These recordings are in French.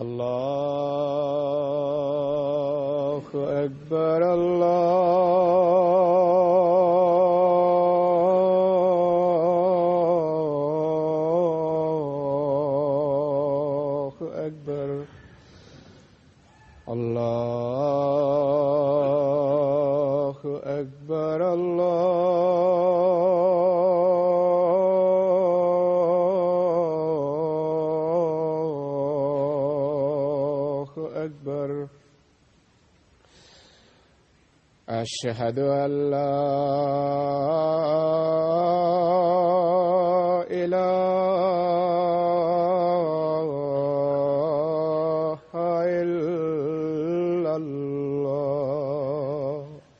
الله أكبر الله أكبر الله أكبر الله أكبر أشهد أن لا إله إلا الله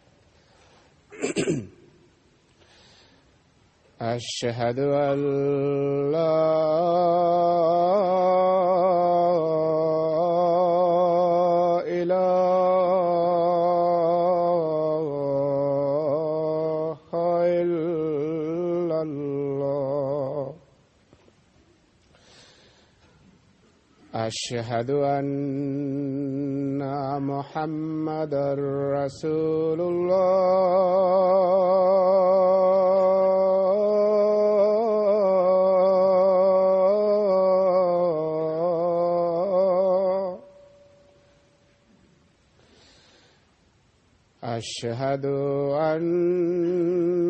أشهد أن لا إله إلا الله أشهد أن محمدًا رسول الله أشهد أن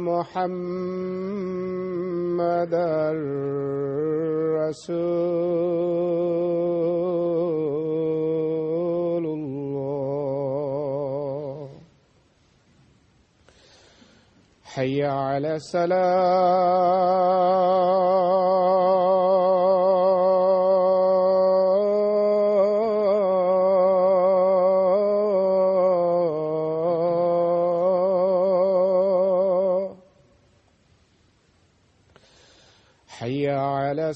محمدًا رسول الله حي على الصلاة حي على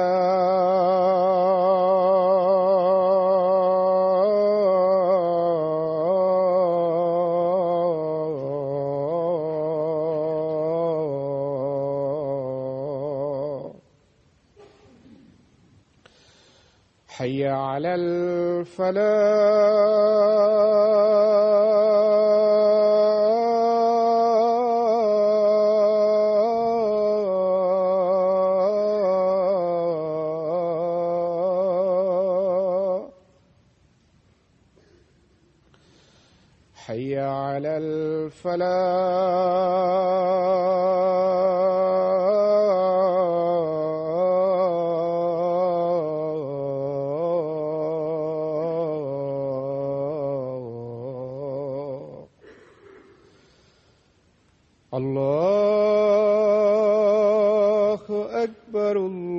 الصلاة حي على الفلاح حي على الفلاح الله أكبر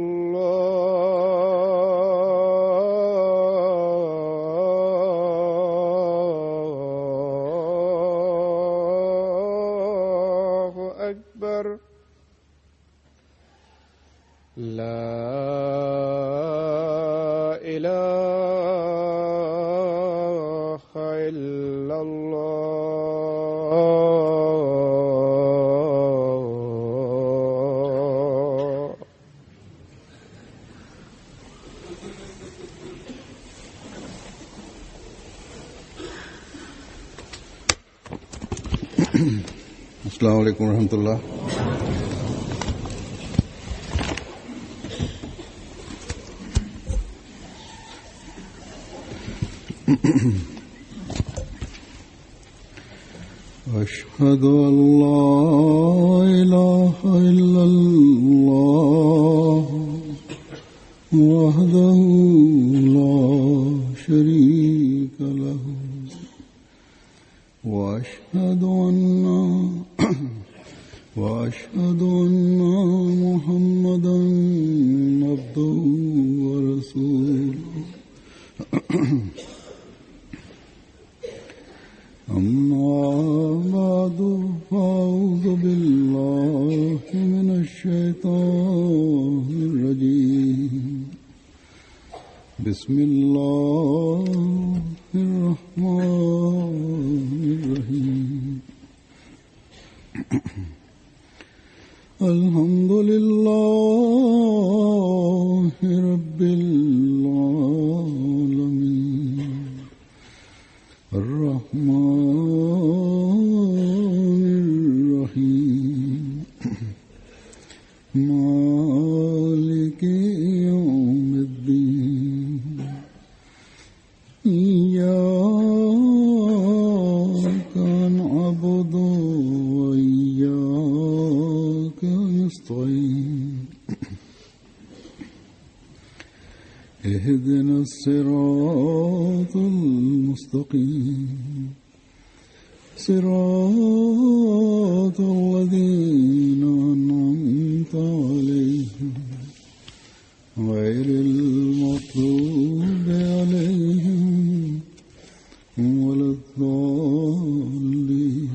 الله أكبر لا إله إلا الله अस्सलाम वालेकुम रहमतुल्लाह। أشهد أن لا إله إلا الله وحده لا شريك له وأشهد أن محمدًا عبده ورسوله أما بعد فأعوذ بالله من الشيطان الرجيم بسم الله الرحمن الرحيم الحمد لله رب العالمين مالك يوم الدين إياك نعبد وإياك نستعين اهدنا الصراط المستقيم صراط الذين أنعمت عليهم غير المغضوب عليهم ولا الضالين.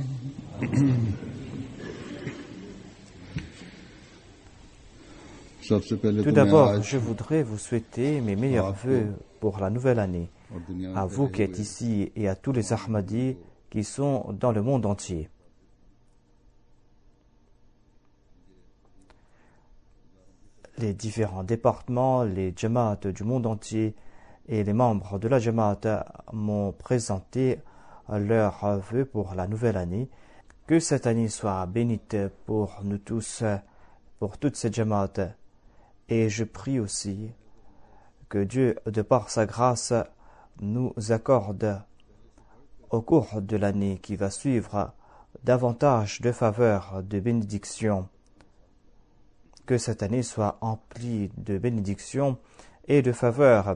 Tout d'abord, je voudrais vous souhaiter mes meilleurs vœux pour la nouvelle année, à vous qui êtes ici et à tous les Ahmadis qui sont dans le monde entier. Les différents départements, les Jamaat du monde entier et les membres de la Jamaat m'ont présenté leurs vœux pour la nouvelle année. Que cette année soit bénite pour nous tous, pour toutes ces Jamaat. Et je prie aussi que Dieu, de par sa grâce, nous accorde au cours de l'année qui va suivre davantage de faveurs, de bénédictions. Que cette année soit emplie de bénédictions et de faveurs.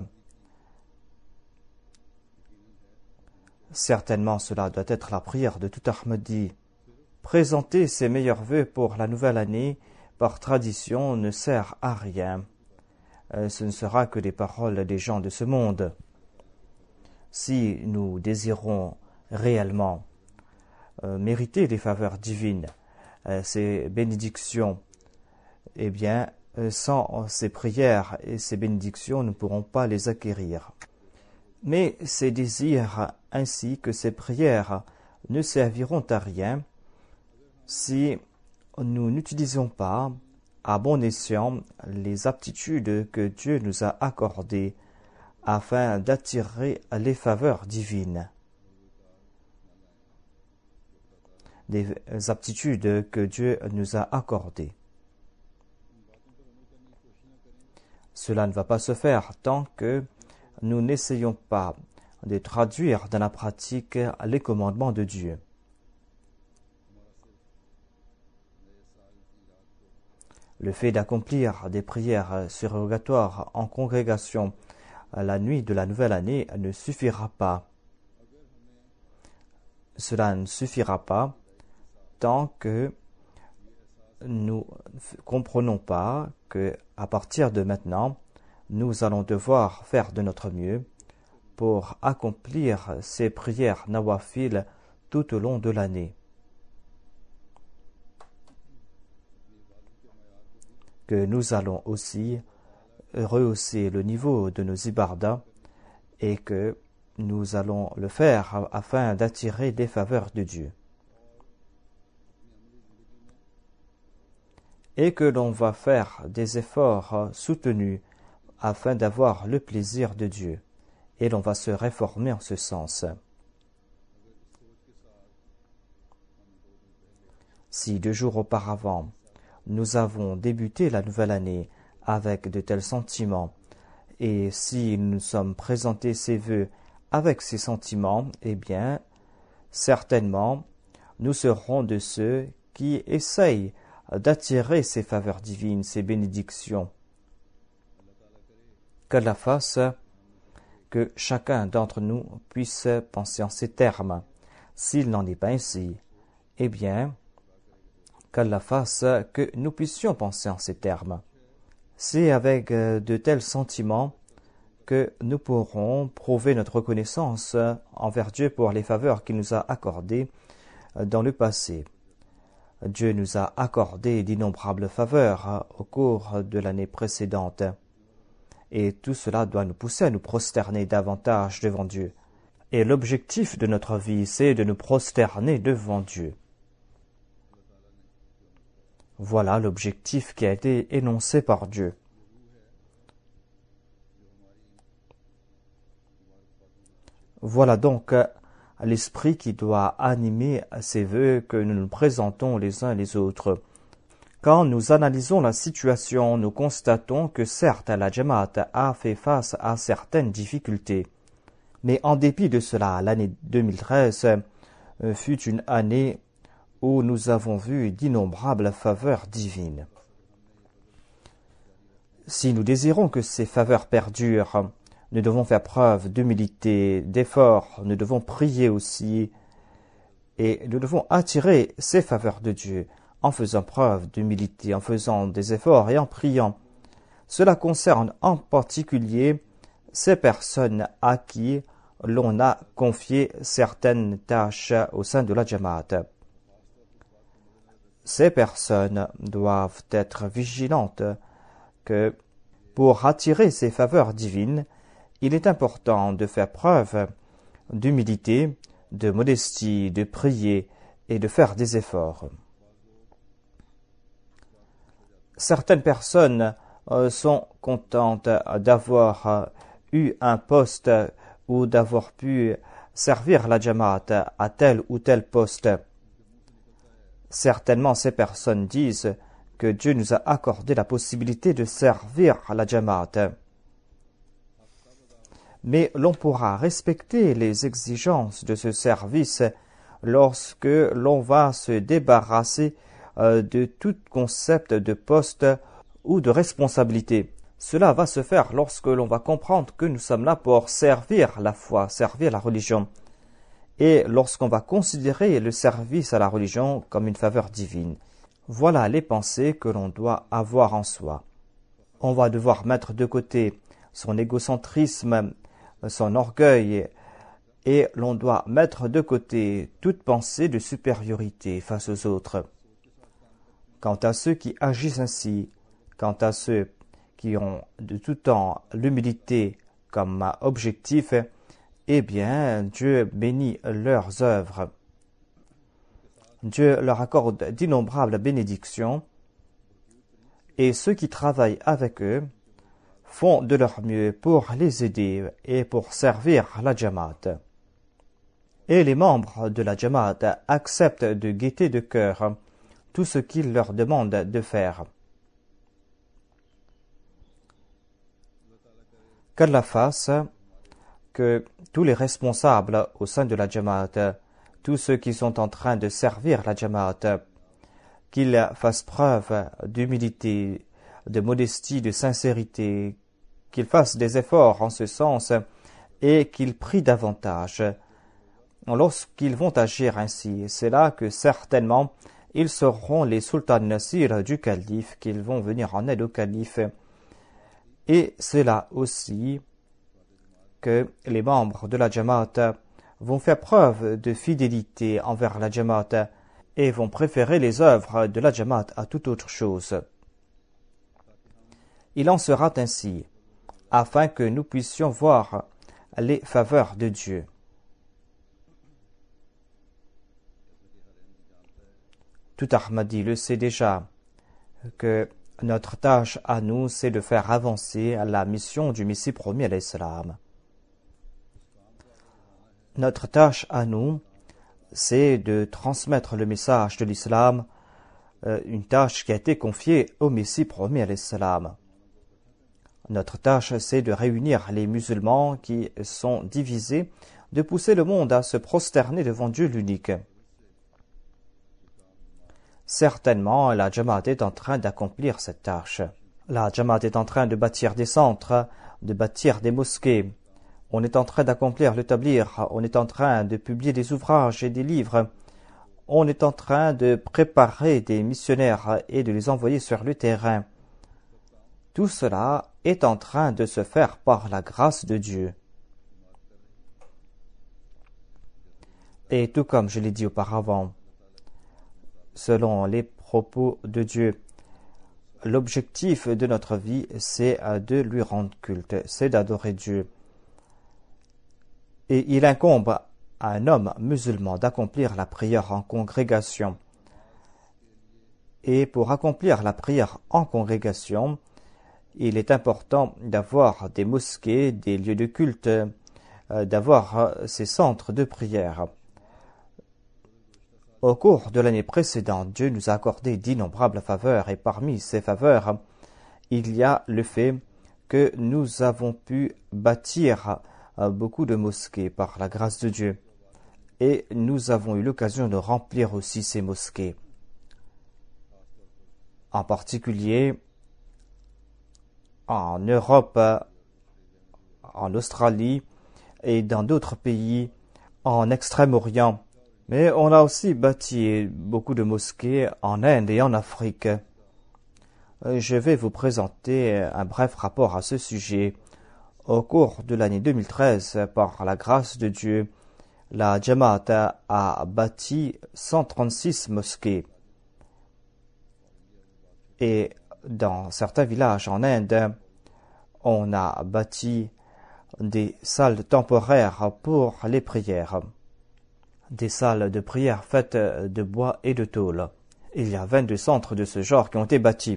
Certainement, cela doit être la prière de tout Ahmadi. Présenter ses meilleurs vœux pour la nouvelle année par tradition ne sert à rien. Ce ne sera que des paroles des gens de ce monde. Si nous désirons réellement mériter les faveurs divines, ces bénédictions, eh bien, sans ces prières et ces bénédictions, nous ne pourrons pas les acquérir. Mais ces désirs ainsi que ces prières ne serviront à rien si nous n'utilisons pas à bon escient les aptitudes que Dieu nous a accordées afin d'attirer les faveurs divines. Des aptitudes que Dieu nous a accordées. Cela ne va pas se faire tant que nous n'essayons pas de traduire dans la pratique les commandements de Dieu. Le fait d'accomplir des prières surrogatoires en congrégation la nuit de la nouvelle année ne suffira pas. Cela ne suffira pas tant que nous ne comprenons pas que, à partir de maintenant, nous allons devoir faire de notre mieux pour accomplir ces prières nawafil tout au long de l'année. Que nous allons aussi rehausser le niveau de nos ibardas et que nous allons le faire afin d'attirer des faveurs de Dieu. Et que l'on va faire des efforts soutenus afin d'avoir le plaisir de Dieu. Et l'on va se réformer en ce sens. Si 2 jours auparavant, nous avons débuté la nouvelle année avec de tels sentiments, et si nous sommes présentés ces vœux avec ces sentiments, eh bien, certainement, nous serons de ceux qui essayent d'attirer ces faveurs divines, ces bénédictions. Qu'Allah fasse que chacun d'entre nous puisse penser en ces termes. S'il n'en est pas ainsi, eh bien, qu'Allah fasse que nous puissions penser en ces termes. C'est avec de tels sentiments que nous pourrons prouver notre reconnaissance envers Dieu pour les faveurs qu'il nous a accordées dans le passé. Dieu nous a accordé d'innombrables faveurs au cours de l'année précédente. Et tout cela doit nous pousser à nous prosterner davantage devant Dieu. Et l'objectif de notre vie, c'est de nous prosterner devant Dieu. Voilà l'objectif qui a été énoncé par Dieu. Voilà donc l'esprit qui doit animer ces vœux que nous nous présentons les uns les autres. Quand nous analysons la situation, nous constatons que certes, la Jamaat a fait face à certaines difficultés. Mais en dépit de cela, l'année 2013 fut une année où nous avons vu d'innombrables faveurs divines. Si nous désirons que ces faveurs perdurent, nous devons faire preuve d'humilité, d'effort, nous devons prier aussi, et nous devons attirer ces faveurs de Dieu en faisant preuve d'humilité, en faisant des efforts et en priant. Cela concerne en particulier ces personnes à qui l'on a confié certaines tâches au sein de la Jamaat. Ces personnes doivent être vigilantes que pour attirer ces faveurs divines, il est important de faire preuve d'humilité, de modestie, de prier et de faire des efforts. Certaines personnes sont contentes d'avoir eu un poste ou d'avoir pu servir la Jamaat à tel ou tel poste. Certainement, ces personnes disent que Dieu nous a accordé la possibilité de servir la Jamaat. Mais l'on pourra respecter les exigences de ce service lorsque l'on va se débarrasser de tout concept de poste ou de responsabilité. Cela va se faire lorsque l'on va comprendre que nous sommes là pour servir la foi, servir la religion. Et lorsqu'on va considérer le service à la religion comme une faveur divine. Voilà les pensées que l'on doit avoir en soi. On va devoir mettre de côté son égocentrisme, son orgueil, et l'on doit mettre de côté toute pensée de supériorité face aux autres. Quant à ceux qui agissent ainsi, quant à ceux qui ont de tout temps l'humilité comme objectif, eh bien, Dieu bénit leurs œuvres. Dieu leur accorde d'innombrables bénédictions, et ceux qui travaillent avec eux font de leur mieux pour les aider et pour servir la Jamaat. Et les membres de la Jamaat acceptent de gaieté de cœur tout ce qu'il leur demande de faire. Qu'Allah fasse que tous les responsables au sein de la Jamaat, tous ceux qui sont en train de servir la Jamaat, qu'ils fassent preuve d'humilité, de modestie, de sincérité, qu'ils fassent des efforts en ce sens et qu'ils prient davantage. Lorsqu'ils vont agir ainsi, c'est là que certainement ils seront les sultans nasir du calife, qu'ils vont venir en aide au calife. Et c'est là aussi que les membres de la Jamaat vont faire preuve de fidélité envers la Jamaat et vont préférer les œuvres de la Jamaat à toute autre chose. Il en sera ainsi, afin que nous puissions voir les faveurs de Dieu. Tout Ahmadi le sait déjà, que notre tâche à nous, c'est de faire avancer la mission du Messie promis à l'Islam. Notre tâche à nous, c'est de transmettre le message de l'Islam, une tâche qui a été confiée au Messie promis à l'Islam. Notre tâche, c'est de réunir les musulmans qui sont divisés, de pousser le monde à se prosterner devant Dieu l'unique. Certainement, la Jamaat est en train d'accomplir cette tâche. La Jamaat est en train de bâtir des centres, de bâtir des mosquées. On est en train d'accomplir le tablir, on est en train de publier des ouvrages et des livres. On est en train de préparer des missionnaires et de les envoyer sur le terrain. Tout cela est en train de se faire par la grâce de Dieu. Et tout comme je l'ai dit auparavant, selon les propos de Dieu, l'objectif de notre vie, c'est de lui rendre culte, c'est d'adorer Dieu. Et il incombe à un homme musulman d'accomplir la prière en congrégation. Et pour accomplir la prière en congrégation, il est important d'avoir des mosquées, des lieux de culte, d'avoir ces centres de prière. Au cours de l'année précédente, Dieu nous a accordé d'innombrables faveurs et parmi ces faveurs, il y a le fait que nous avons pu bâtir beaucoup de mosquées par la grâce de Dieu et nous avons eu l'occasion de remplir aussi ces mosquées. En particulier en Europe, en Australie et dans d'autres pays en Extrême-Orient. Mais on a aussi bâti beaucoup de mosquées en Inde et en Afrique. Je vais vous présenter un bref rapport à ce sujet. Au cours de l'année 2013, par la grâce de Dieu, la Jamaat a bâti 136 mosquées. Et dans certains villages en Inde, on a bâti des salles temporaires pour les prières. Des salles de prière faites de bois et de tôle. Il y a 22 centres de ce genre qui ont été bâtis.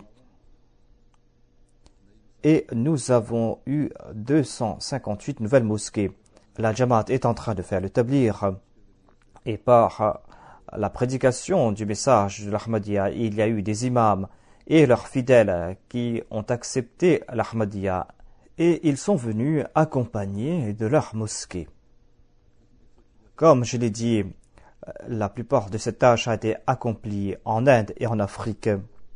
Et nous avons eu 258 nouvelles mosquées. La Jamaat est en train de faire le tablir. Et par la prédication du message de l'Ahmadiyya, il y a eu des imams et leurs fidèles qui ont accepté l'Ahmadiyya et ils sont venus accompagnés de leur mosquée. Comme je l'ai dit, la plupart de cette tâche a été accomplie en Inde et en Afrique.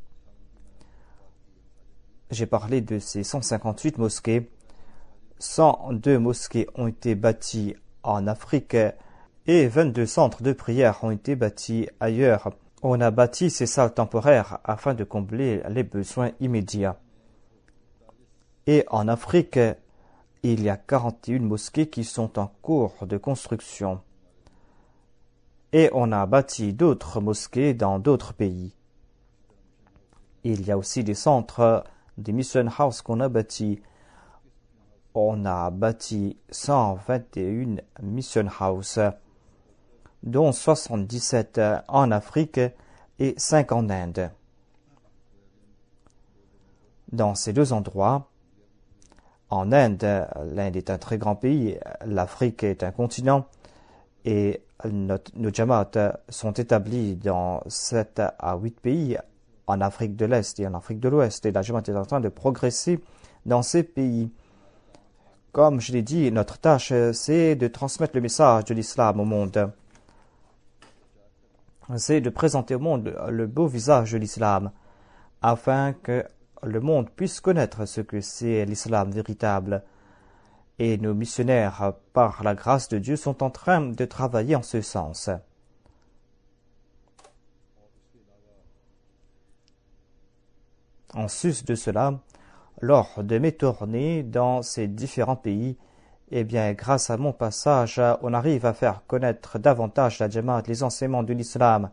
J'ai parlé de ces 158 mosquées. 102 mosquées ont été bâties en Afrique et 22 centres de prière ont été bâtis ailleurs. On a bâti ces salles temporaires afin de combler les besoins immédiats. Et en Afrique, il y a 41 mosquées qui sont en cours de construction. Et on a bâti d'autres mosquées dans d'autres pays. Il y a aussi des centres, des mission houses qu'on a bâtis. On a bâti 121 mission houses, dont 77 en Afrique et 5 en Inde. Dans ces deux endroits, en Inde, l'Inde est un très grand pays, l'Afrique est un continent, et nos Jamaat sont établis dans 7 à 8 pays en Afrique de l'Est et en Afrique de l'Ouest, et la Jamaat est en train de progresser dans ces pays. Comme je l'ai dit, notre tâche, c'est de transmettre le message de l'islam au monde. C'est de présenter au monde le beau visage de l'islam, afin que le monde puisse connaître ce que c'est l'islam véritable. Et nos missionnaires, par la grâce de Dieu, sont en train de travailler en ce sens. En sus de cela, lors de mes tournées dans ces différents pays, eh bien, grâce à mon passage, on arrive à faire connaître davantage la Jamaat, les enseignements de l'islam.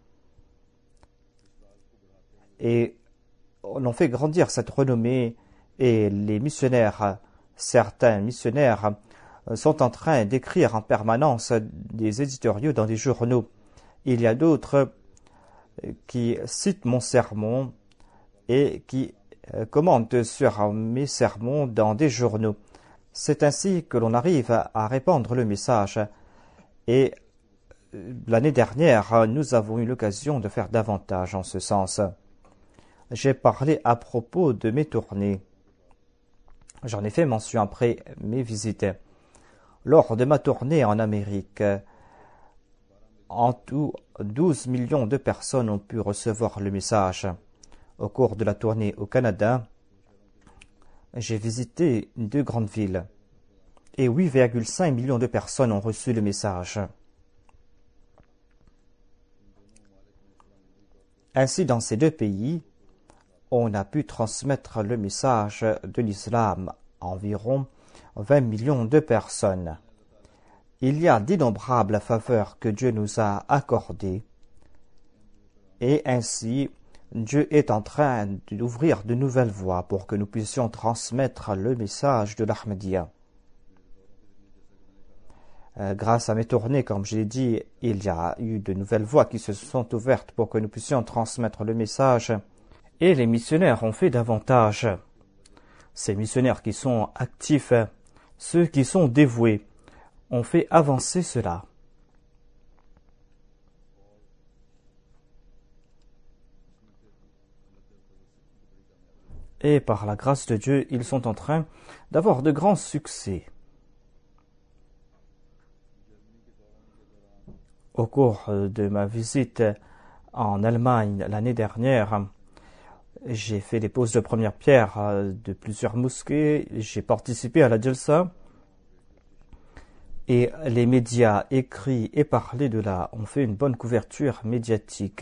Et on fait grandir cette renommée et les missionnaires, certains missionnaires, sont en train d'écrire en permanence des éditoriaux dans des journaux. Il y a d'autres qui citent mon sermon et qui commentent sur mes sermons dans des journaux. C'est ainsi que l'on arrive à répandre le message. Et l'année dernière, nous avons eu l'occasion de faire davantage en ce sens. J'ai parlé à propos de mes tournées. J'en ai fait mention après mes visites. Lors de ma tournée en Amérique, en tout, 12 millions de personnes ont pu recevoir le message. Au cours de la tournée au Canada, j'ai visité 2 grandes villes et 8,5 millions de personnes ont reçu le message. Ainsi, dans ces 2 pays, on a pu transmettre le message de l'islam à environ 20 millions de personnes. Il y a d'innombrables faveurs que Dieu nous a accordées et ainsi, Dieu est en train d'ouvrir de nouvelles voies pour que nous puissions transmettre le message de l'Ahmadiyya. Grâce à mes tournées, comme je l'ai dit, il y a eu de nouvelles voies qui se sont ouvertes pour que nous puissions transmettre le message. Et les missionnaires ont fait davantage. Ces missionnaires qui sont actifs, ceux qui sont dévoués, ont fait avancer cela. Et par la grâce de Dieu, ils sont en train d'avoir de grands succès. Au cours de ma visite en Allemagne l'année dernière, j'ai fait les poses de première pierre de plusieurs mosquées, j'ai participé à la Jalsa et les médias écrits et parlés de là ont fait une bonne couverture médiatique.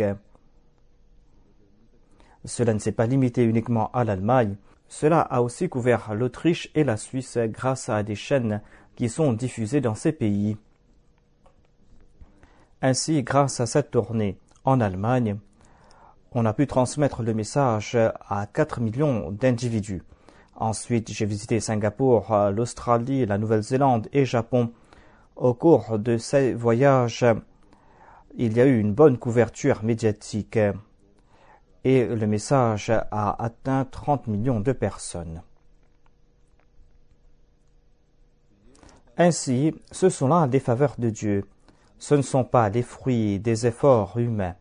Cela ne s'est pas limité uniquement à l'Allemagne, cela a aussi couvert l'Autriche et la Suisse grâce à des chaînes qui sont diffusées dans ces pays. Ainsi, grâce à cette tournée en Allemagne, on a pu transmettre le message à 4 millions d'individus. Ensuite, j'ai visité Singapour, l'Australie, la Nouvelle-Zélande et Japon. Au cours de ces voyages, il y a eu une bonne couverture médiatique et le message a atteint 30 millions de personnes. Ainsi, ce sont là des faveurs de Dieu. Ce ne sont pas les fruits des efforts humains.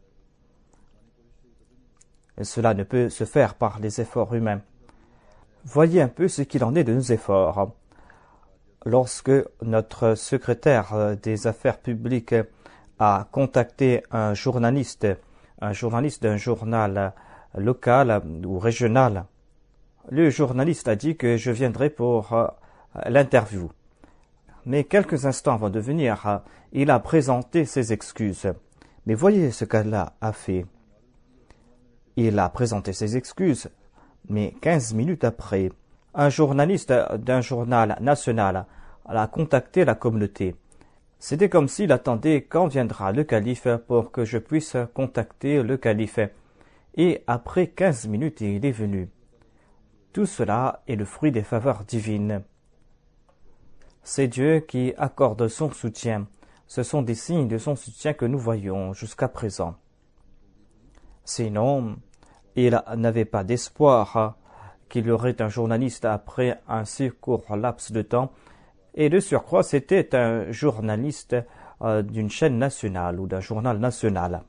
Et cela ne peut se faire par les efforts humains. Voyez un peu ce qu'il en est de nos efforts. Lorsque notre secrétaire des affaires publiques a contacté un journaliste d'un journal local ou régional, le journaliste a dit que je viendrai pour l'interview. Mais quelques instants avant de venir, il a présenté ses excuses. Mais voyez ce qu'Allah a fait. Il a présenté ses excuses, mais 15 minutes après, un journaliste d'un journal national a contacté la communauté. C'était comme s'il attendait quand viendra le calife pour que je puisse contacter le calife. Et après 15 minutes, il est venu. Tout cela est le fruit des faveurs divines. C'est Dieu qui accorde son soutien. Ce sont des signes de son soutien que nous voyons jusqu'à présent. Sinon, il n'avait pas d'espoir qu'il y aurait un journaliste après un si court laps de temps. Et de surcroît, c'était un journaliste d'une chaîne nationale ou d'un journal national.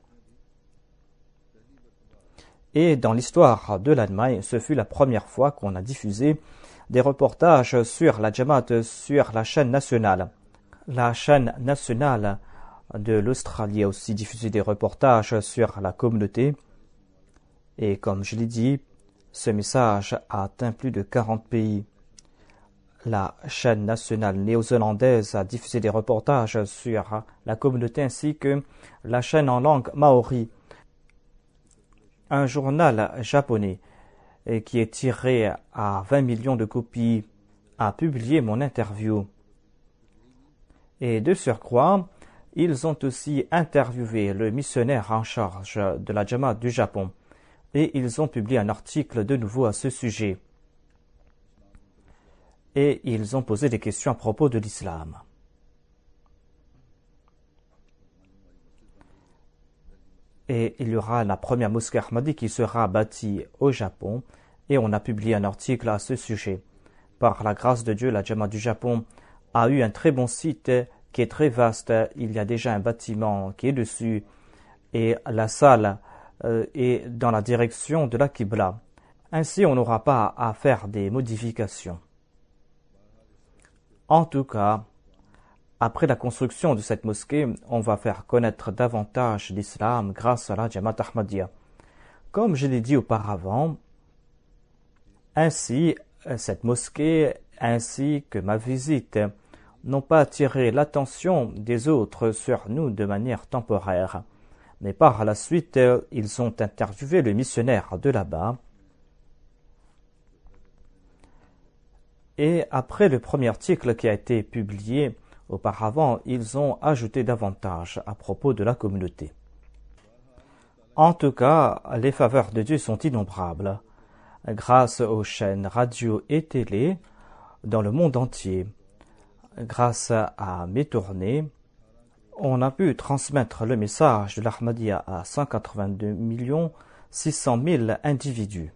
Et dans l'histoire de l'Allemagne, ce fut la première fois qu'on a diffusé des reportages sur la Jamaat sur la chaîne nationale. La chaîne nationale de l'Australie a aussi diffusé des reportages sur la communauté. Et comme je l'ai dit, ce message a atteint plus de 40 pays. La chaîne nationale néo-zélandaise a diffusé des reportages sur la communauté ainsi que la chaîne en langue maori. Un journal japonais qui est tiré à 20 millions de copies a publié mon interview. Et de surcroît, ils ont aussi interviewé le missionnaire en charge de la Jamaat du Japon et ils ont publié un article de nouveau à ce sujet. Et ils ont posé des questions à propos de l'islam. Et il y aura la première mosquée Ahmadi qui sera bâtie au Japon et on a publié un article à ce sujet. Par la grâce de Dieu, la Jamaat du Japon a eu un très bon site qui est très vaste. Il y a déjà un bâtiment qui est dessus et la salle est dans la direction de la Qibla. Ainsi, on n'aura pas à faire des modifications. En tout cas, après la construction de cette mosquée, on va faire connaître davantage l'islam grâce à la Jamaat Ahmadiyya. Comme je l'ai dit auparavant, ainsi, cette mosquée ainsi que ma visite n'ont pas attiré l'attention des autres sur nous de manière temporaire. Mais par la suite, ils ont interviewé le missionnaire de là-bas. Et après le premier article qui a été publié auparavant, ils ont ajouté davantage à propos de la communauté. En tout cas, les faveurs de Dieu sont innombrables. Grâce aux chaînes radio et télé dans le monde entier, grâce à mes tournées, on a pu transmettre le message de l'Ahmadiyya à 182 600 000 individus.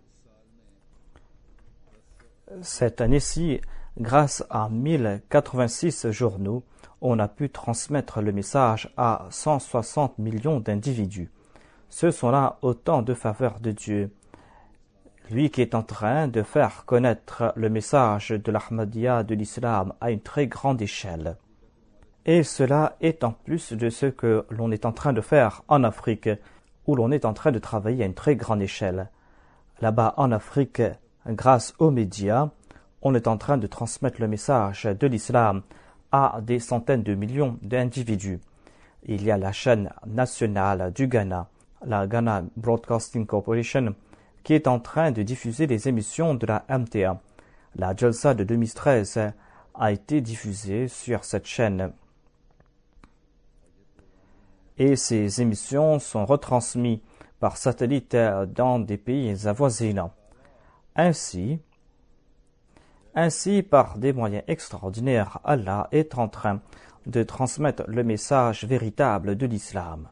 Cette année-ci, grâce à 1086 journaux, on a pu transmettre le message à 160 millions d'individus. Ce sont là autant de faveurs de Dieu. lui qui est en train de faire connaître le message de l'Ahmadiyya de l'islam à une très grande échelle. Et cela est en plus de ce que l'on est en train de faire en Afrique, où l'on est en train de travailler à une très grande échelle. Là-bas en Afrique, grâce aux médias, on est en train de transmettre le message de l'islam à des centaines de millions d'individus. Il y a la chaîne nationale du Ghana, la Ghana Broadcasting Corporation, qui est en train de diffuser les émissions de la MTA. La Jalsa de 2013 a été diffusée sur cette chaîne. Et ces émissions sont retransmises par satellite dans des pays avoisinants. Ainsi, par des moyens extraordinaires, Allah est en train de transmettre le message véritable de l'islam.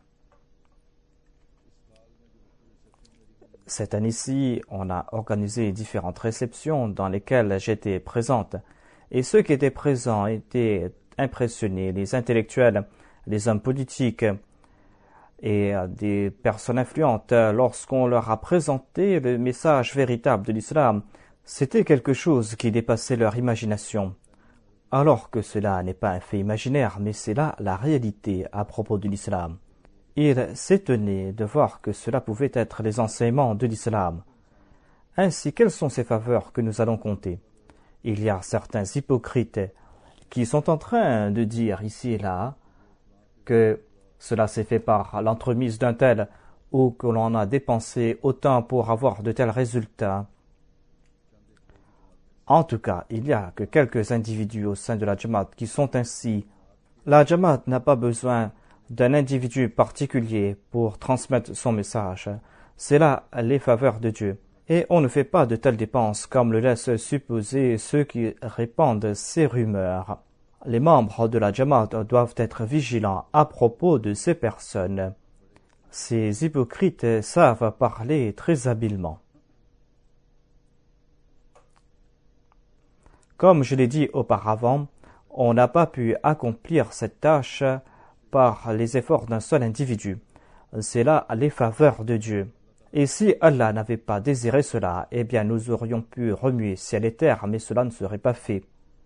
Cette année-ci, on a organisé différentes réceptions dans lesquelles j'étais présente. Et ceux qui étaient présents étaient impressionnés, les intellectuels, les hommes politiques et des personnes influentes. Lorsqu'on leur a présenté le message véritable de l'islam, c'était quelque chose qui dépassait leur imagination. Alors que cela n'est pas un fait imaginaire, mais c'est là la réalité à propos de l'islam. Ils s'étonnaient de voir que cela pouvait être les enseignements de l'islam. Ainsi, quelles sont ces faveurs que nous allons compter? Il y a certains hypocrites qui sont en train de dire ici et là que cela s'est fait par l'entremise d'un tel ou que l'on a dépensé autant pour avoir de tels résultats. En tout cas, il n'y a que quelques individus au sein de la Jamaat qui sont ainsi. La Jamaat n'a pas besoin d'un individu particulier pour transmettre son message. C'est là les faveurs de Dieu. Et on ne fait pas de telles dépenses comme le laissent supposer ceux qui répandent ces rumeurs. Les membres de la Jamaat doivent être vigilants à propos de ces personnes. Ces hypocrites savent parler très habilement. Comme je l'ai dit auparavant, on n'a pas pu accomplir cette tâche par les efforts d'un seul individu. C'est là les faveurs de Dieu. Et si Allah n'avait pas désiré cela, eh bien nous aurions pu remuer ciel et terre, mais cela ne serait pas fait.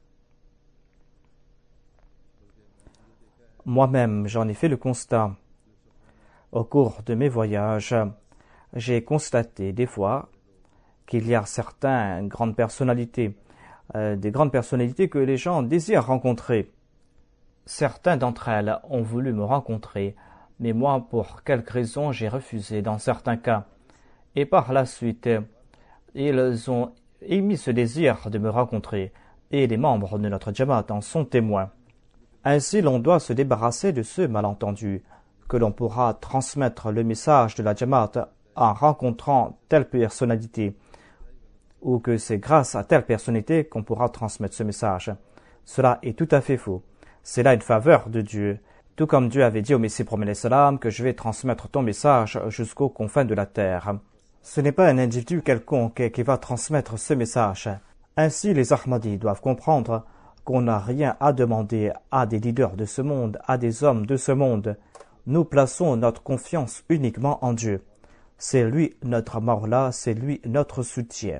Moi-même, j'en ai fait le constat. Au cours de mes voyages, j'ai constaté des fois qu'il y a certaines grandes personnalités, des grandes personnalités que les gens désirent rencontrer. Certains d'entre elles ont voulu me rencontrer, mais moi, pour quelque raison, j'ai refusé dans certains cas. Et par la suite, ils ont émis ce désir de me rencontrer, et les membres de notre Jamaat en sont témoins. Ainsi, l'on doit se débarrasser de ce malentendu, que l'on pourra transmettre le message de la Jamaat en rencontrant telle personnalité, ou que c'est grâce à telle personnalité qu'on pourra transmettre ce message. Cela est tout à fait faux. C'est là une faveur de Dieu, tout comme Dieu avait dit au Messie promet salam que je vais transmettre ton message jusqu'aux confins de la terre. Ce n'est pas un individu quelconque qui va transmettre ce message. Ainsi, les Ahmadis doivent comprendre qu'on n'a rien à demander à des leaders de ce monde, à des hommes de ce monde. Nous plaçons notre confiance uniquement en Dieu. C'est lui notre Mawla, c'est lui notre soutien.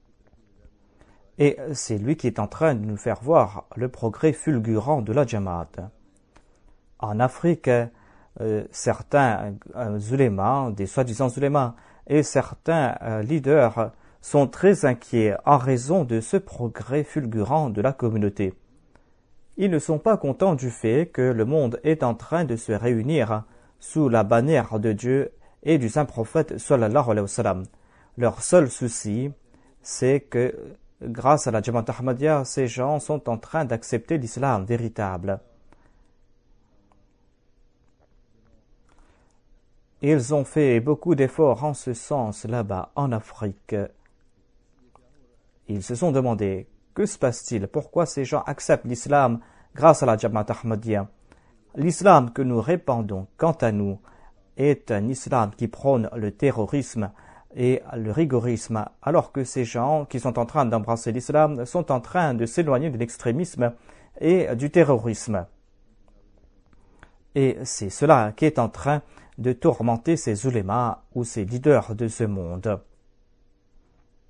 Et c'est lui qui est en train de nous faire voir le progrès fulgurant de la Jamaat. En Afrique, certains ulémas, des soi-disant ulémas, et certains leaders sont très inquiets en raison de ce progrès fulgurant de la communauté. Ils ne sont pas contents du fait que le monde est en train de se réunir sous la bannière de Dieu et du saint prophète sallallahu alayhi wa sallam. Leur seul souci, c'est que grâce à la Jamaat Ahmadiyya, ces gens sont en train d'accepter l'islam véritable. Ils ont fait beaucoup d'efforts en ce sens là-bas, en Afrique. Ils se sont demandé, que se passe-t-il? Pourquoi ces gens acceptent l'islam grâce à la Jamaat Ahmadiyya? L'islam que nous répandons, quant à nous, est un islam qui prône le terrorisme et le rigorisme, alors que ces gens qui sont en train d'embrasser l'islam sont en train de s'éloigner de l'extrémisme et du terrorisme. Et c'est cela qui est en train de tourmenter ces ulémas ou ces leaders de ce monde.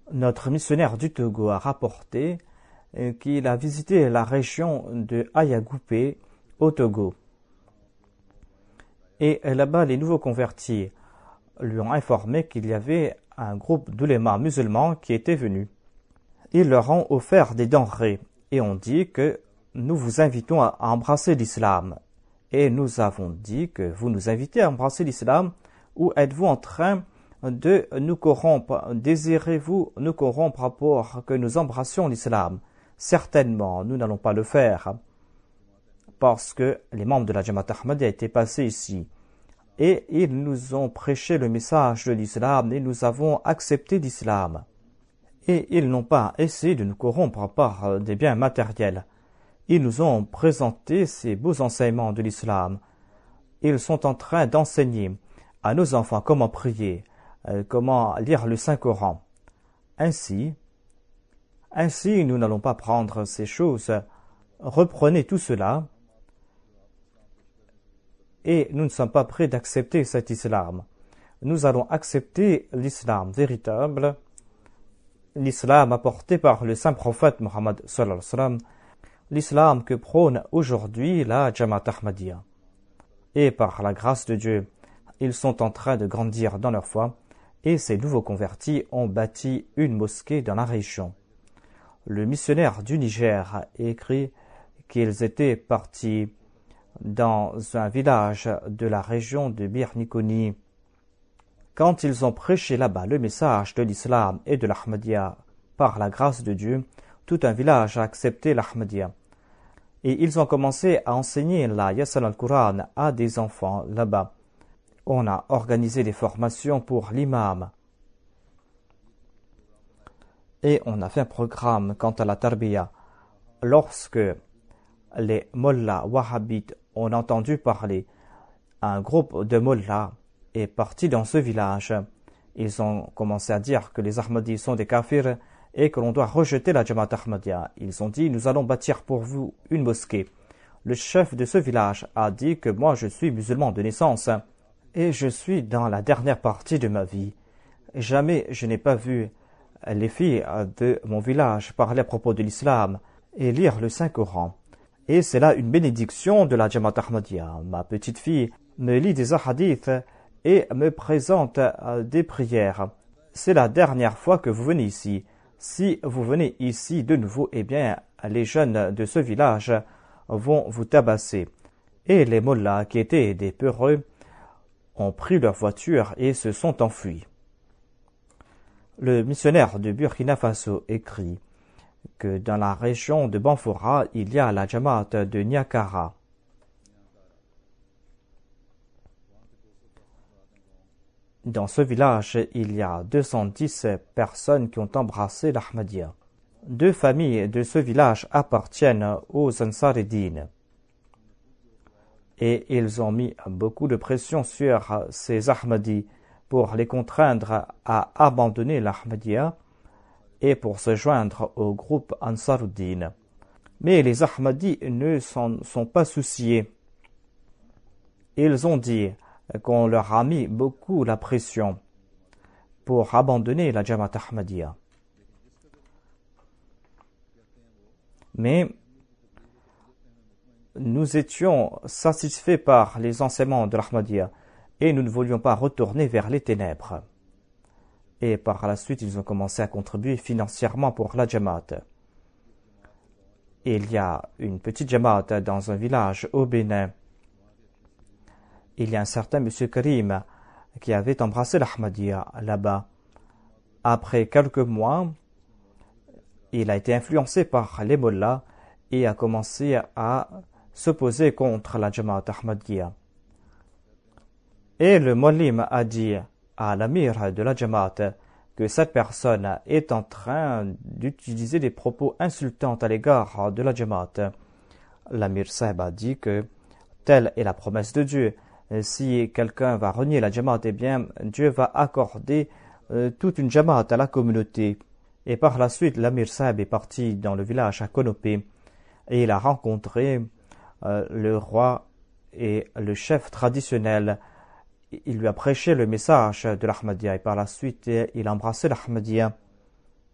Notre missionnaire du Togo a rapporté qu'il a visité la région de Ayagoupé au Togo. Et là-bas, les nouveaux convertis lui ont informé qu'il y avait un groupe d'oulémas musulmans qui était venu. Ils leur ont offert des denrées et ont dit que nous vous invitons à embrasser l'islam. Et nous avons dit que vous nous invitez à embrasser l'islam, ou êtes-vous en train de nous corrompre? Désirez-vous nous corrompre pour que nous embrassions l'islam? Certainement, nous n'allons pas le faire, parce que les membres de la Jamaat Ahmadiyya étaient passés ici, et ils nous ont prêché le message de l'islam, et nous avons accepté l'islam. Et ils n'ont pas essayé de nous corrompre par des biens matériels. Ils nous ont présenté ces beaux enseignements de l'islam. Ils sont en train d'enseigner à nos enfants comment prier, comment lire le Saint-Coran. Ainsi, nous n'allons pas prendre ces choses. Reprenez tout cela et nous ne sommes pas prêts d'accepter cet islam. Nous allons accepter l'islam véritable, l'islam apporté par le saint prophète Mohammed sallallahu alayhi wa sallam, l'islam que prône aujourd'hui la Jamaat Ahmadiyya. Et par la grâce de Dieu, ils sont en train de grandir dans leur foi et ces nouveaux convertis ont bâti une mosquée dans la région. Le missionnaire du Niger écrit qu'ils étaient partis dans un village de la région de Birnikoni. Quand ils ont prêché là-bas le message de l'islam et de l'Ahmadiyya par la grâce de Dieu, tout un village a accepté l'Ahmadiyya. Et ils ont commencé à enseigner la Yasan al-Quran à des enfants là-bas. On a organisé des formations pour l'imam. Et on a fait un programme quant à la tarbiya. Lorsque les mollahs wahhabites ont entendu parler, un groupe de mollahs est parti dans ce village. Ils ont commencé à dire que les Ahmadis sont des kafirs et que l'on doit rejeter la Jamaat Ahmadiyya. Ils ont dit, nous allons bâtir pour vous une mosquée. Le chef de ce village a dit que moi je suis musulman de naissance et je suis dans la dernière partie de ma vie. Jamais je n'ai pas vu les filles de mon village parler à propos de l'islam et lire le Saint-Coran. Et c'est là une bénédiction de la Jamaat Ahmadiyya. Ma petite fille me lit des hadiths et me présente des prières. C'est la dernière fois que vous venez ici. Si vous venez ici de nouveau, eh bien, les jeunes de ce village vont vous tabasser. Et les mollahs, qui étaient des peureux, ont pris leur voiture et se sont enfuis. Le missionnaire de Burkina Faso écrit que dans la région de Banfora, il y a la Jamaat de Niakara. Dans ce village, il y a 210 personnes qui ont embrassé l'Ahmadiyya. 2 familles de ce village appartiennent aux Ansaruddin. Et ils ont mis beaucoup de pression sur ces Ahmadis pour les contraindre à abandonner l'Ahmadiyya et pour se joindre au groupe Ansaruddin. Mais les Ahmadis ne s'en sont pas souciés. Ils ont dit qu'on leur a mis beaucoup la pression pour abandonner la Jamaat Ahmadiyya. Mais nous étions satisfaits par les enseignements de l'Ahmadiyya et nous ne voulions pas retourner vers les ténèbres. Et par la suite, ils ont commencé à contribuer financièrement pour la Jamaat. Il y a une petite Jamaat dans un village au Bénin. Il y a un certain M. Karim qui avait embrassé l'Ahmadiyya là-bas. Après quelques mois, il a été influencé par les mollahs et a commencé à s'opposer contre la Jamaat Ahmadiyya. Et le Mollim a dit à l'amir de la Jamaat que cette personne est en train d'utiliser des propos insultants à l'égard de la Jamaat. L'amir Sahib a dit que telle est la promesse de Dieu. Si quelqu'un va renier la Jamaat, eh bien, Dieu va accorder toute une Jamaat à la communauté. Et par la suite, l'amir Sahib est parti dans le village à Konopé et il a rencontré le roi et le chef traditionnel. Il lui a prêché le message de l'Ahmadiyya et par la suite, il a embrassé l'Ahmadiyya.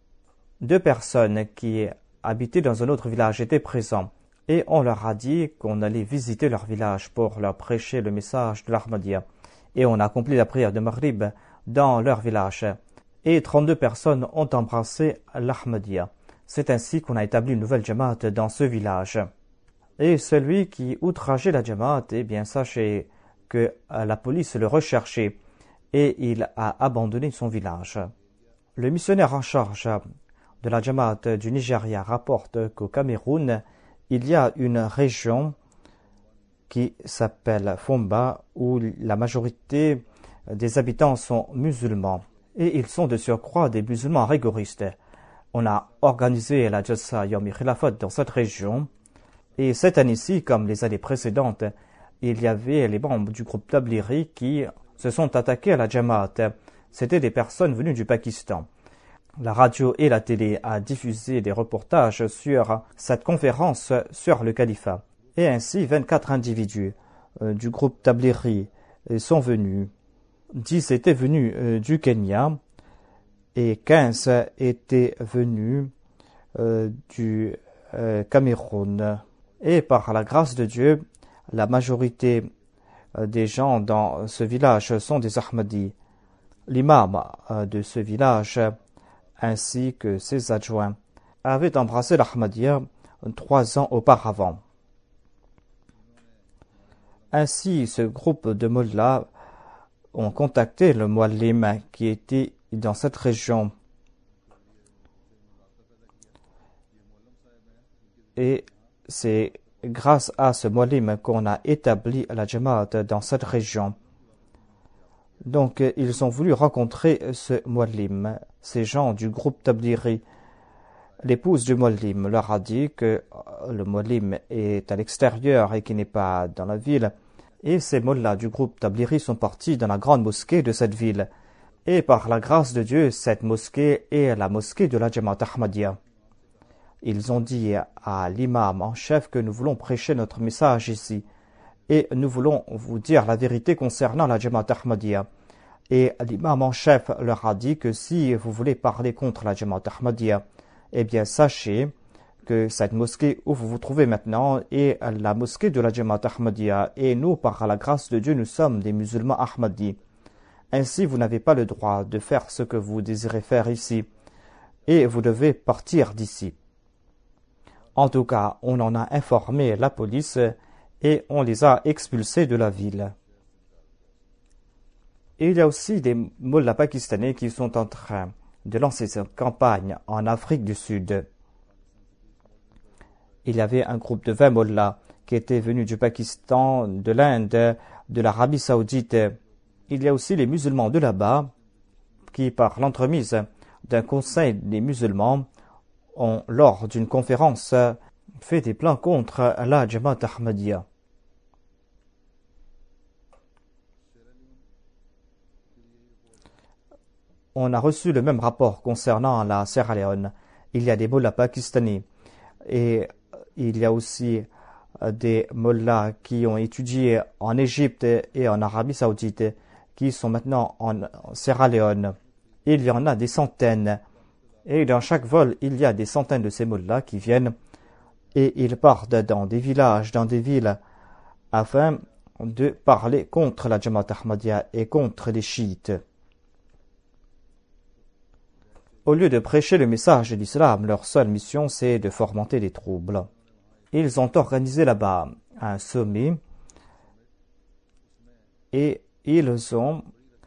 2 personnes qui habitaient dans un autre village étaient présents et on leur a dit qu'on allait visiter leur village pour leur prêcher le message de l'Ahmadiyya. Et on a accompli la prière de Maghrib dans leur village. Et 32 personnes ont embrassé l'Ahmadiyya. C'est ainsi qu'on a établi une nouvelle Jamaat dans ce village. Et celui qui outrageait la Jamaat, eh bien, sachez que la police le recherchait et il a abandonné son village. Le missionnaire en charge de la Jamaat du Nigeria rapporte qu'au Cameroun, il y a une région qui s'appelle Fomba où la majorité des habitants sont musulmans et ils sont de surcroît des musulmans rigoristes. On a organisé la Jalsa Yom Khilafat dans cette région et cette année-ci, comme les années précédentes, il y avait les membres du groupe Tablighi qui se sont attaqués à la Jamaat. C'étaient des personnes venues du Pakistan. La radio et la télé a diffusé des reportages sur cette conférence sur le califat. Et ainsi, 24 individus du groupe Tablighi sont venus. 10 étaient venus du Kenya et 15 étaient venus du Cameroun. Et par la grâce de Dieu, la majorité des gens dans ce village sont des Ahmadis. L'imam de ce village ainsi que ses adjoints avaient embrassé l'Ahmadiyya 3 ans auparavant. Ainsi, ce groupe de mollahs ont contacté le muallim qui était dans cette région. Et c'est grâce à ce muallim qu'on a établi la Jamaat dans cette région. Donc, ils ont voulu rencontrer ce muallim. Ces gens du groupe Tablighi, l'épouse du muallim leur a dit que le muallim est à l'extérieur et qu'il n'est pas dans la ville. Et ces mollahs du groupe Tablighi sont partis dans la grande mosquée de cette ville. Et par la grâce de Dieu, cette mosquée est la mosquée de la Jamaat Ahmadiyya. Ils ont dit à l'imam en chef que nous voulons prêcher notre message ici. Et nous voulons vous dire la vérité concernant la Jamaat Ahmadiyya. Et l'imam en chef leur a dit que si vous voulez parler contre la Jamaat Ahmadiyya, eh bien sachez que cette mosquée où vous vous trouvez maintenant est la mosquée de la Jamaat Ahmadiyya. Et nous, par la grâce de Dieu, nous sommes des musulmans Ahmadis. Ainsi, vous n'avez pas le droit de faire ce que vous désirez faire ici. Et vous devez partir d'ici. En tout cas, on en a informé la police et on les a expulsés de la ville. Et il y a aussi des mollahs pakistanais qui sont en train de lancer cette campagne en Afrique du Sud. Il y avait un groupe de 20 mollahs qui étaient venus du Pakistan, de l'Inde, de l'Arabie Saoudite. Il y a aussi les musulmans de là-bas qui, par l'entremise d'un conseil des musulmans, ont, lors d'une conférence, fait des plans contre la Jamaat Ahmadiyya. On a reçu le même rapport concernant la Sierra Leone. Il y a des mollahs pakistanais et il y a aussi des mollahs qui ont étudié en Égypte et en Arabie Saoudite qui sont maintenant en Sierra Leone. Il y en a des centaines. Et dans chaque vol, il y a des centaines de ces mollahs qui viennent et ils partent dans des villages, dans des villes, afin de parler contre la Jamaat Ahmadiyya et contre les chiites. Au lieu de prêcher le message de l'islam, leur seule mission c'est de fomenter des troubles. Ils ont organisé là-bas un sommet et ils ont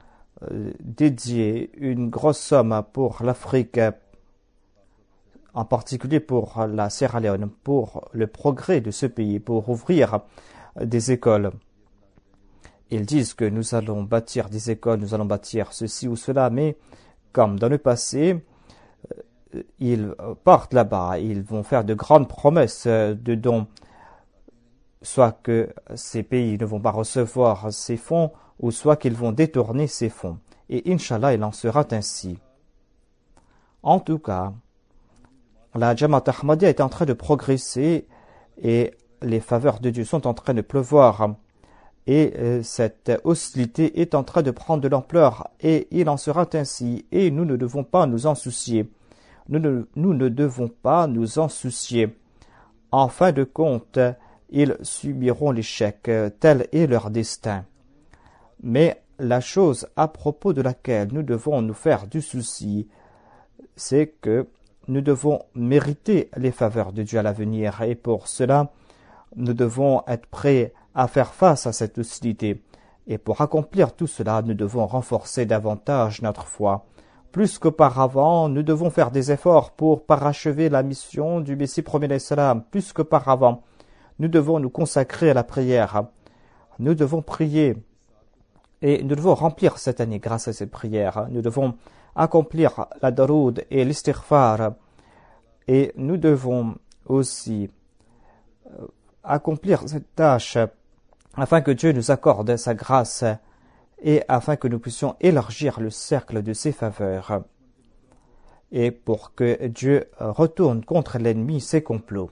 dédié une grosse somme pour l'Afrique, en particulier pour la Sierra Leone, pour le progrès de ce pays, pour ouvrir des écoles. Ils disent que nous allons bâtir des écoles, nous allons bâtir ceci ou cela, mais comme dans le passé, ils partent là-bas, ils vont faire de grandes promesses de dons, soit que ces pays ne vont pas recevoir ces fonds, ou soit qu'ils vont détourner ces fonds. Et Inch'Allah, il en sera ainsi. En tout cas, la Jamaat Ahmadiyya est en train de progresser et les faveurs de Dieu sont en train de pleuvoir. Et cette hostilité est en train de prendre de l'ampleur et il en sera ainsi. Et nous ne devons pas nous en soucier. nous ne devons pas nous en soucier. En fin de compte, ils subiront l'échec, tel est leur destin. Mais la chose à propos de laquelle nous devons nous faire du souci, c'est que nous devons mériter les faveurs de Dieu à l'avenir, et pour cela, nous devons être prêts à faire face à cette hostilité. Et pour accomplir tout cela, nous devons renforcer davantage notre foi. Plus qu'auparavant, nous devons faire des efforts pour parachever la mission du Messie premier salam. Plus qu'auparavant, nous devons nous consacrer à la prière. Nous devons prier et nous devons remplir cette année grâce à ces prières. Nous devons accomplir la daroud et l'istighfar. Et nous devons aussi accomplir cette tâche afin que Dieu nous accorde sa grâce et afin que nous puissions élargir le cercle de ses faveurs et pour que Dieu retourne contre l'ennemi ses complots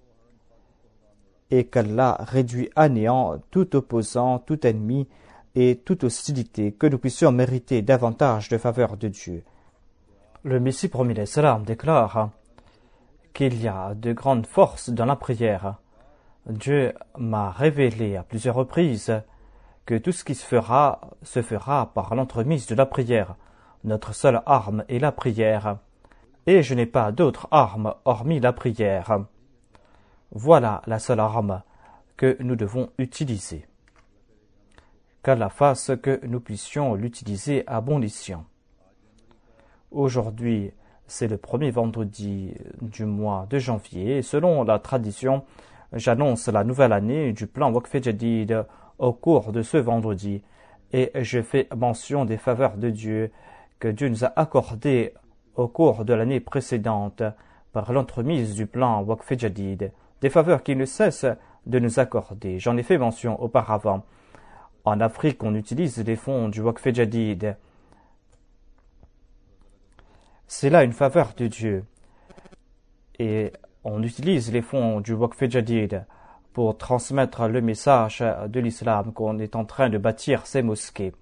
et qu'Allah réduit à néant tout opposant, tout ennemi et toute hostilité, que nous puissions mériter davantage de faveurs de Dieu. Le Messie premier salam déclare qu'il y a de grandes forces dans la prière. Dieu m'a révélé à plusieurs reprises que tout ce qui se fera par l'entremise de la prière. Notre seule arme est la prière, et je n'ai pas d'autre arme hormis la prière. Voilà la seule arme que nous devons utiliser. Qu'Allah fasse que nous puissions l'utiliser à bon escient. Aujourd'hui, c'est le premier vendredi du mois de janvier, et selon la tradition, j'annonce la nouvelle année du plan Waqf Jadid au cours de ce vendredi, et je fais mention des faveurs de Dieu que Dieu nous a accordées au cours de l'année précédente par l'entremise du plan Waqf Jadid, des faveurs qui ne cessent de nous accorder. J'en ai fait mention auparavant. En Afrique, on utilise les fonds du Waqf Jadid. C'est là une faveur de Dieu. Et on utilise les fonds du Waqf Jadid pour transmettre le message de l'islam qu'on est en train de bâtir ces mosquées.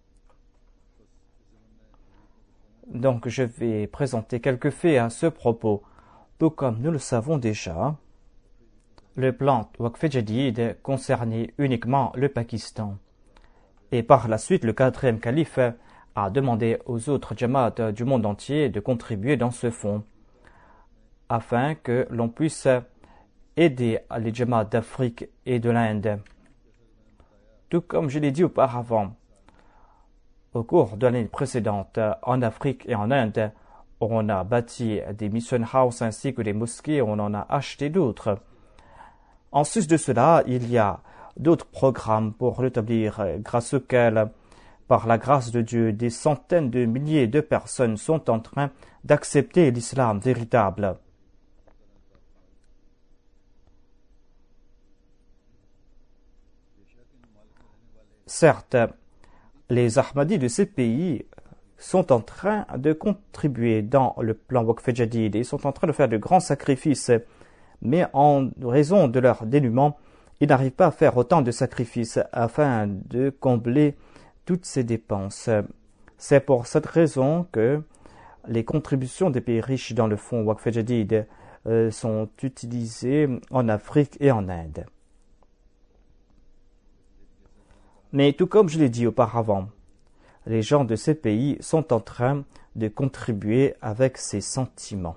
Donc je vais présenter quelques faits à ce propos. Tout comme nous le savons déjà, le plan Waqf Jadid concernait uniquement le Pakistan. Et par la suite, le 4e calife a demandé aux autres Jamaat du monde entier de contribuer dans ce fonds, afin que l'on puisse aider les Jamaat d'Afrique et de l'Inde. Tout comme je l'ai dit auparavant, au cours de l'année précédente, en Afrique et en Inde, on a bâti des mission houses ainsi que des mosquées, on en a acheté d'autres. En sus de cela, il y a d'autres programmes pour l'établir, grâce auxquels, par la grâce de Dieu, des centaines de milliers de personnes sont en train d'accepter l'islam véritable. Certes, les Ahmadis de ces pays sont en train de contribuer dans le plan Waqf Jadid. Ils sont en train de faire de grands sacrifices, mais en raison de leur dénuement, ils n'arrivent pas à faire autant de sacrifices afin de combler toutes ces dépenses. C'est pour cette raison que les contributions des pays riches dans le fonds Waqf Jadid sont utilisées en Afrique et en Inde. Mais tout comme je l'ai dit auparavant, les gens de ces pays sont en train de contribuer avec ces sentiments.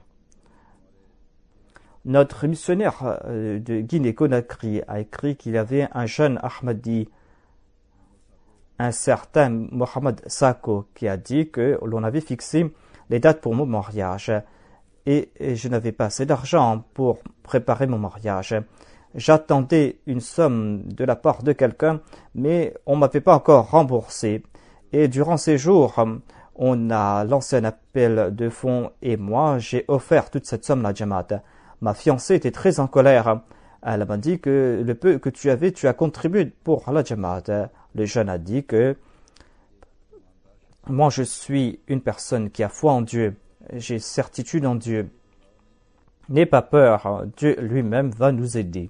Notre missionnaire de Guinée-Conakry a écrit qu'il y avait un jeune Ahmadi, un certain Mohamed Sako, qui a dit que l'on avait fixé les dates pour mon mariage et je n'avais pas assez d'argent pour préparer mon mariage. J'attendais une somme de la part de quelqu'un, mais on ne m'avait pas encore remboursé. Et durant ces jours, on a lancé un appel de fonds et moi, j'ai offert toute cette somme à la Jamaat. Ma fiancée était très en colère. Elle m'a dit que le peu que tu avais, tu as contribué pour la Jamaat. Le jeune a dit que moi, je suis une personne qui a foi en Dieu. J'ai certitude en Dieu. N'aie pas peur, Dieu lui-même va nous aider.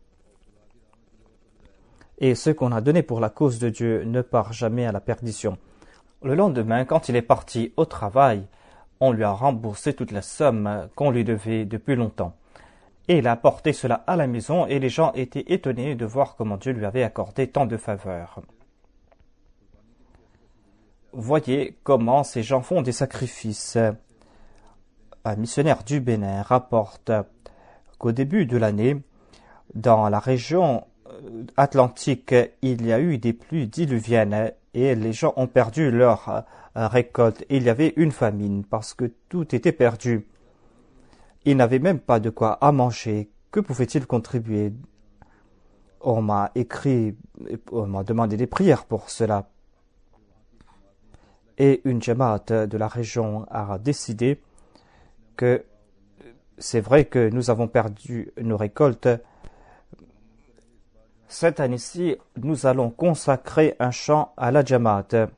Et ce qu'on a donné pour la cause de Dieu ne part jamais à la perdition. Le lendemain, quand il est parti au travail, on lui a remboursé toute la somme qu'on lui devait depuis longtemps. Et il a apporté cela à la maison et les gens étaient étonnés de voir comment Dieu lui avait accordé tant de faveurs. Voyez comment ces gens font des sacrifices. Un missionnaire du Bénin rapporte qu'au début de l'année, dans la région atlantique, il y a eu des pluies diluviennes et les gens ont perdu leur récolte. Il y avait une famine parce que tout était perdu. Ils n'avaient même pas de quoi à manger. Que pouvaient-ils contribuer? On m'a écrit, on m'a demandé des prières pour cela. Et une jamaat de la région a décidé que c'est vrai que nous avons perdu nos récoltes. Cette année-ci, nous allons consacrer un chant à la jamaat.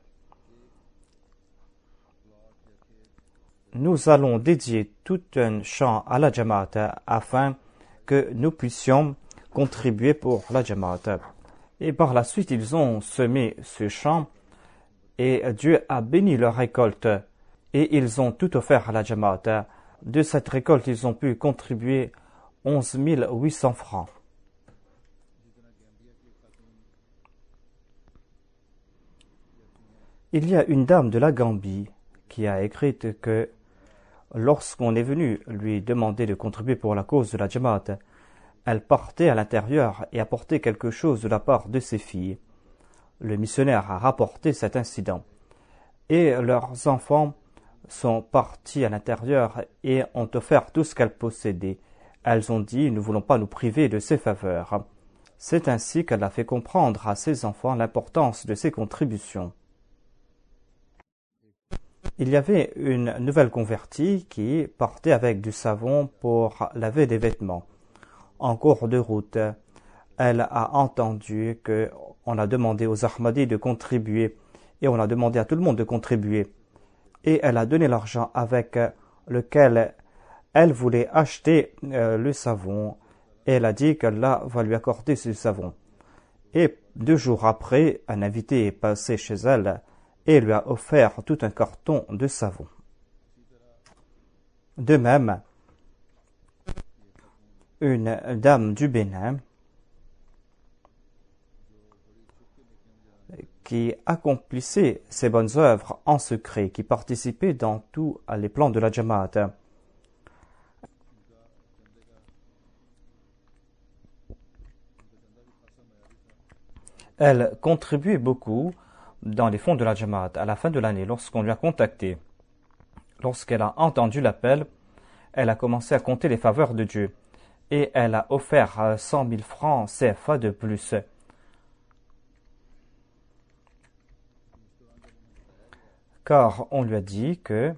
Nous allons dédier tout un chant à la jamaat afin que nous puissions contribuer pour la jamaat. Et par la suite, ils ont semé ce chant et Dieu a béni leur récolte et ils ont tout offert à la jamaat. De cette récolte, ils ont pu contribuer 11 800 francs. Il y a une dame de la Gambie qui a écrit que lorsqu'on est venu lui demander de contribuer pour la cause de la jamaat, elle partait à l'intérieur et apportait quelque chose de la part de ses filles. Le missionnaire a rapporté cet incident. Et leurs enfants sont partis à l'intérieur et ont offert tout ce qu'elles possédaient. Elles ont dit « Nous ne voulons pas nous priver de ces faveurs ». C'est ainsi qu'elle a fait comprendre à ses enfants l'importance de ces contributions. Il y avait une nouvelle convertie qui partait avec du savon pour laver des vêtements. En cours de route, elle a entendu qu'on a demandé aux Ahmadis de contribuer et on a demandé à tout le monde de contribuer. Et elle a donné l'argent avec lequel elle voulait acheter le savon et elle a dit qu'Allah va lui accorder ce savon. Et 2 jours après, un invité est passé chez elle et lui a offert tout un carton de savon. De même, une dame du Bénin qui accomplissait ses bonnes œuvres en secret, qui participait dans tous les plans de la jamaat. Elle contribuait beaucoup dans les fonds de la jamaat. À la fin de l'année, lorsqu'on lui a contacté, lorsqu'elle a entendu l'appel, elle a commencé à compter les faveurs de Dieu et elle a offert 100 000 francs CFA de plus. Car on lui a dit que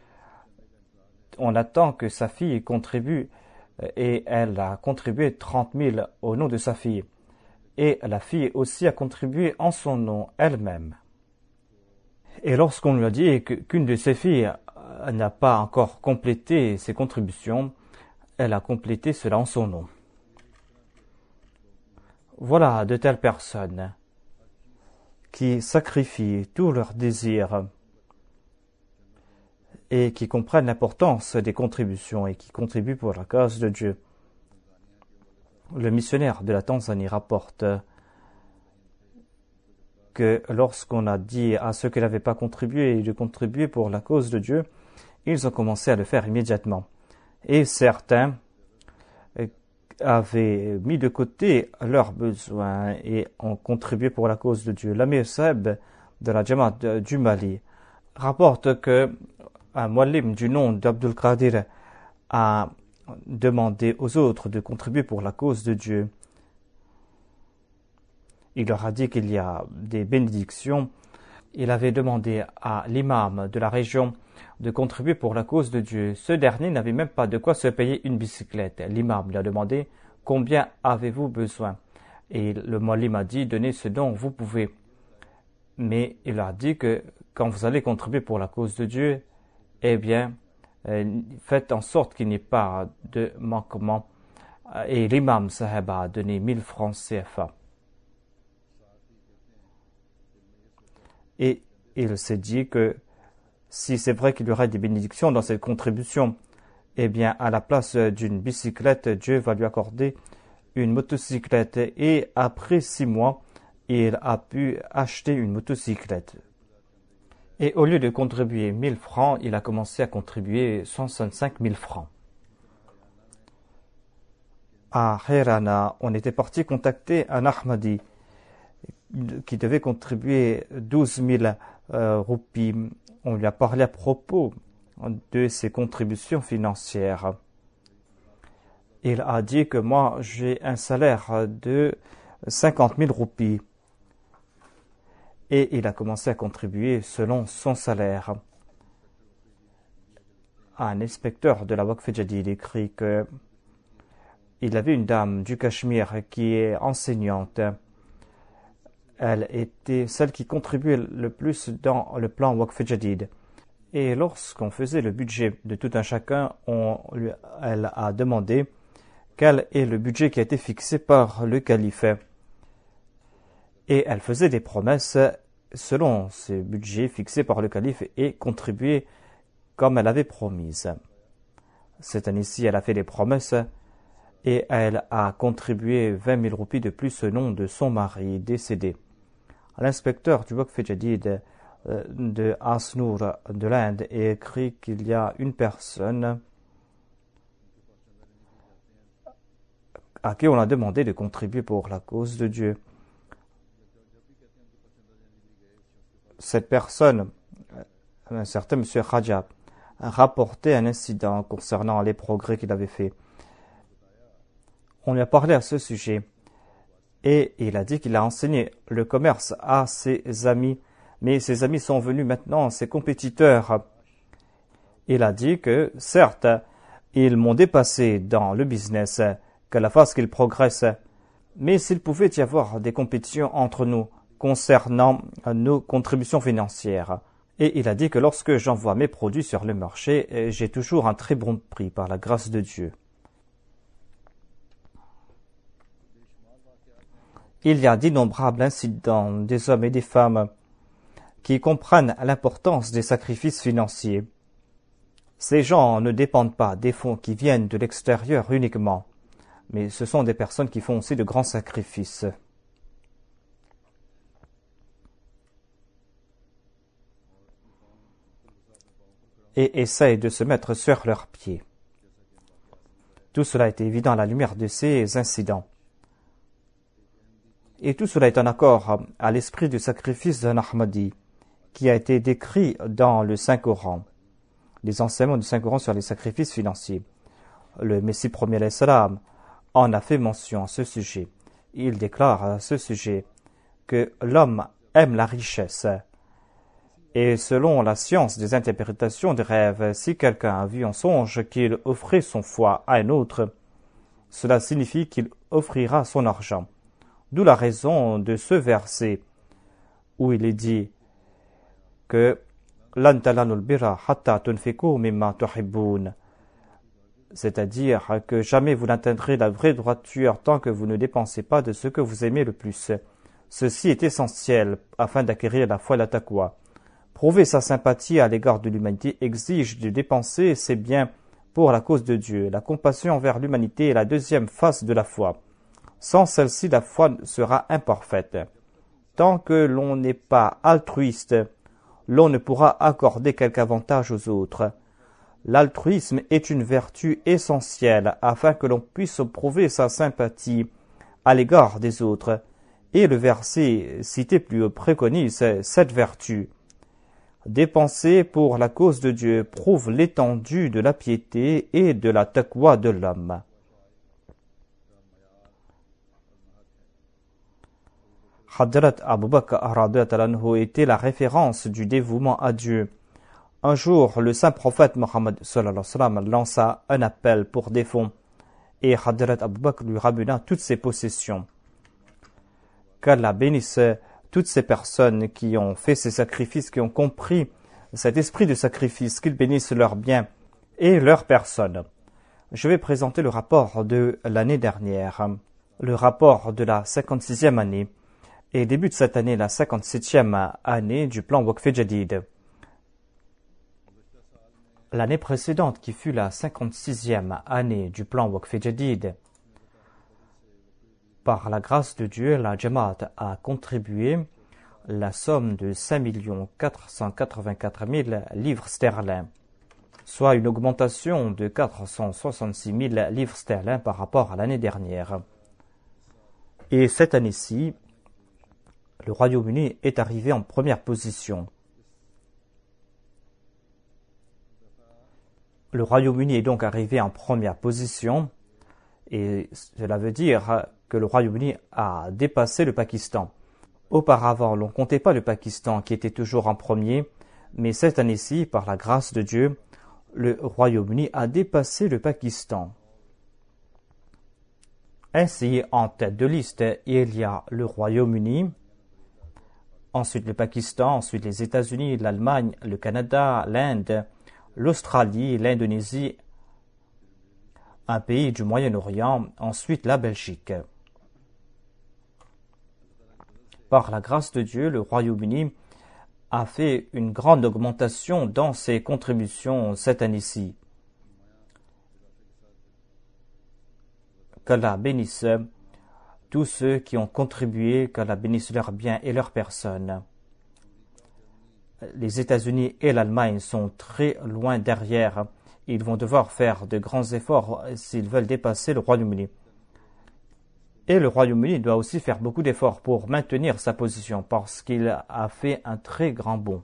on attend que sa fille contribue et elle a contribué 30 000 au nom de sa fille. Et la fille aussi a contribué en son nom elle-même. Et lorsqu'on lui a dit qu'une de ses filles n'a pas encore complété ses contributions, elle a complété cela en son nom. Voilà de telles personnes qui sacrifient tous leurs désirs et qui comprennent l'importance des contributions et qui contribuent pour la cause de Dieu. Le missionnaire de la Tanzanie rapporte que lorsqu'on a dit à ceux qui n'avaient pas contribué de contribuer pour la cause de Dieu, ils ont commencé à le faire immédiatement. Et certains avaient mis de côté leurs besoins et ont contribué pour la cause de Dieu. L'Amir Saheb de la Jamaat du Mali rapporte que un muallim du nom d'Abdul Qadir a demandé aux autres de contribuer pour la cause de Dieu. Il leur a dit qu'il y a des bénédictions. Il avait demandé à l'imam de la région de contribuer pour la cause de Dieu. Ce dernier n'avait même pas de quoi se payer une bicyclette. L'imam lui a demandé « Combien avez-vous besoin ?» Et le muallim a dit « Donnez ce dont vous pouvez. » Mais il a dit que quand vous allez contribuer pour la cause de Dieu, eh bien, faites en sorte qu'il n'y ait pas de manquement. Et l'imam Saheb a donné 1000 francs CFA. Et il s'est dit que si c'est vrai qu'il y aurait des bénédictions dans cette contribution, eh bien, à la place d'une bicyclette, Dieu va lui accorder une motocyclette. Et après 6 mois, il a pu acheter une motocyclette. Et au lieu de contribuer 1000 francs, il a commencé à contribuer 165 000 francs. À Hairana, on était parti contacter un Ahmadi qui devait contribuer 12 000 roupies. On lui a parlé à propos de ses contributions financières. Il a dit que moi, j'ai un salaire de 50 000 roupies. Et il a commencé à contribuer selon son salaire. Un inspecteur de la Waqf Jadid écrit que il avait une dame du Cachemire qui est enseignante. Elle était celle qui contribuait le plus dans le plan Waqf Jadid. Et lorsqu'on faisait le budget de tout un chacun, elle a demandé quel est le budget qui a été fixé par le calife. Et elle faisait des promesses selon ce budget fixé par le calife et contribuait comme elle avait promis. Cette année-ci, elle a fait des promesses et elle a contribué 20 000 roupies de plus au nom de son mari décédé. L'inspecteur du Waqf Jadid de Asnour de l'Inde écrit qu'il y a une personne à qui on a demandé de contribuer pour la cause de Dieu. Cette personne, un certain M. Rajab, a rapporté un incident concernant les progrès qu'il avait fait. On lui a parlé à ce sujet et il a dit qu'il a enseigné le commerce à ses amis, mais ses amis sont venus maintenant ses compétiteurs. Il a dit que, certes, ils m'ont dépassé dans le business, qu'à la phase qu'ils progressent, mais s'il pouvait y avoir des compétitions entre nous concernant nos contributions financières. Et il a dit que lorsque j'envoie mes produits sur le marché, j'ai toujours un très bon prix par la grâce de Dieu. Il y a d'innombrables incidents des hommes et des femmes qui comprennent l'importance des sacrifices financiers. Ces gens ne dépendent pas des fonds qui viennent de l'extérieur uniquement, mais ce sont des personnes qui font aussi de grands sacrifices. Et essayent de se mettre sur leurs pieds. Tout cela est évident à la lumière de ces incidents. Et tout cela est en accord à l'esprit du sacrifice d'un Ahmadi qui a été décrit dans le Saint-Coran, les enseignements du Saint-Coran sur les sacrifices financiers. Le Messie premier alayhi salam en a fait mention à ce sujet. Il déclare à ce sujet que l'homme aime la richesse. Et selon la science des interprétations des rêves, si quelqu'un a vu en songe qu'il offrait son foie à un autre, cela signifie qu'il offrira son argent. D'où la raison de ce verset où il est dit que lan talanul birra hatta tunfiqu mimma tuhibbun, c'est-à-dire que jamais vous n'atteindrez la vraie droiture tant que vous ne dépensez pas de ce que vous aimez le plus. Ceci est essentiel afin d'acquérir la foi et la taqwa. Prouver sa sympathie à l'égard de l'humanité exige de dépenser ses biens pour la cause de Dieu. La compassion envers l'humanité est la deuxième face de la foi. Sans celle-ci, la foi sera imparfaite. Tant que l'on n'est pas altruiste, l'on ne pourra accorder quelque avantage aux autres. L'altruisme est une vertu essentielle afin que l'on puisse prouver sa sympathie à l'égard des autres. Et le verset cité plus haut préconise cette vertu. Dépenser pour la cause de Dieu prouve l'étendue de la piété et de la taqwa de l'homme. Hadrat Abu Bakr était la référence du dévouement à Dieu. Un jour, le saint prophète Mohammed lança un appel pour des fonds et Hadrat Abu Bakr lui ramena toutes ses possessions. Qu'Allah bénisse toutes ces personnes qui ont fait ces sacrifices, qui ont compris cet esprit de sacrifice, qu'ils bénissent leurs biens et leurs personnes. Je vais présenter le rapport de l'année dernière, le rapport de la 56e année, et début de cette année, la 57e année du plan Waqf Jadid. L'année précédente, qui fut la 56e année du plan Waqf Jadid, par la grâce de Dieu, la Jamaat a contribué la somme de 5 484 000 livres sterling, soit une augmentation de 466 000 livres sterling par rapport à l'année dernière. Et cette année-ci, le Royaume-Uni est arrivé en première position. Le Royaume-Uni est donc arrivé en première position et cela veut dire que le Royaume-Uni a dépassé le Pakistan. Auparavant, l'on ne comptait pas le Pakistan qui était toujours en premier, mais cette année-ci, par la grâce de Dieu, le Royaume-Uni a dépassé le Pakistan. Ainsi, en tête de liste, il y a le Royaume-Uni, ensuite le Pakistan, ensuite les États-Unis, l'Allemagne, le Canada, l'Inde, l'Australie, l'Indonésie, un pays du Moyen-Orient, ensuite la Belgique. Par la grâce de Dieu, le Royaume-Uni a fait une grande augmentation dans ses contributions cette année-ci. Qu'Allah bénisse tous ceux qui ont contribué, qu'Allah bénisse leurs biens et leurs personnes. Les États-Unis et l'Allemagne sont très loin derrière. Ils vont devoir faire de grands efforts s'ils veulent dépasser le Royaume-Uni. Et le Royaume-Uni doit aussi faire beaucoup d'efforts pour maintenir sa position parce qu'il a fait un très grand bond.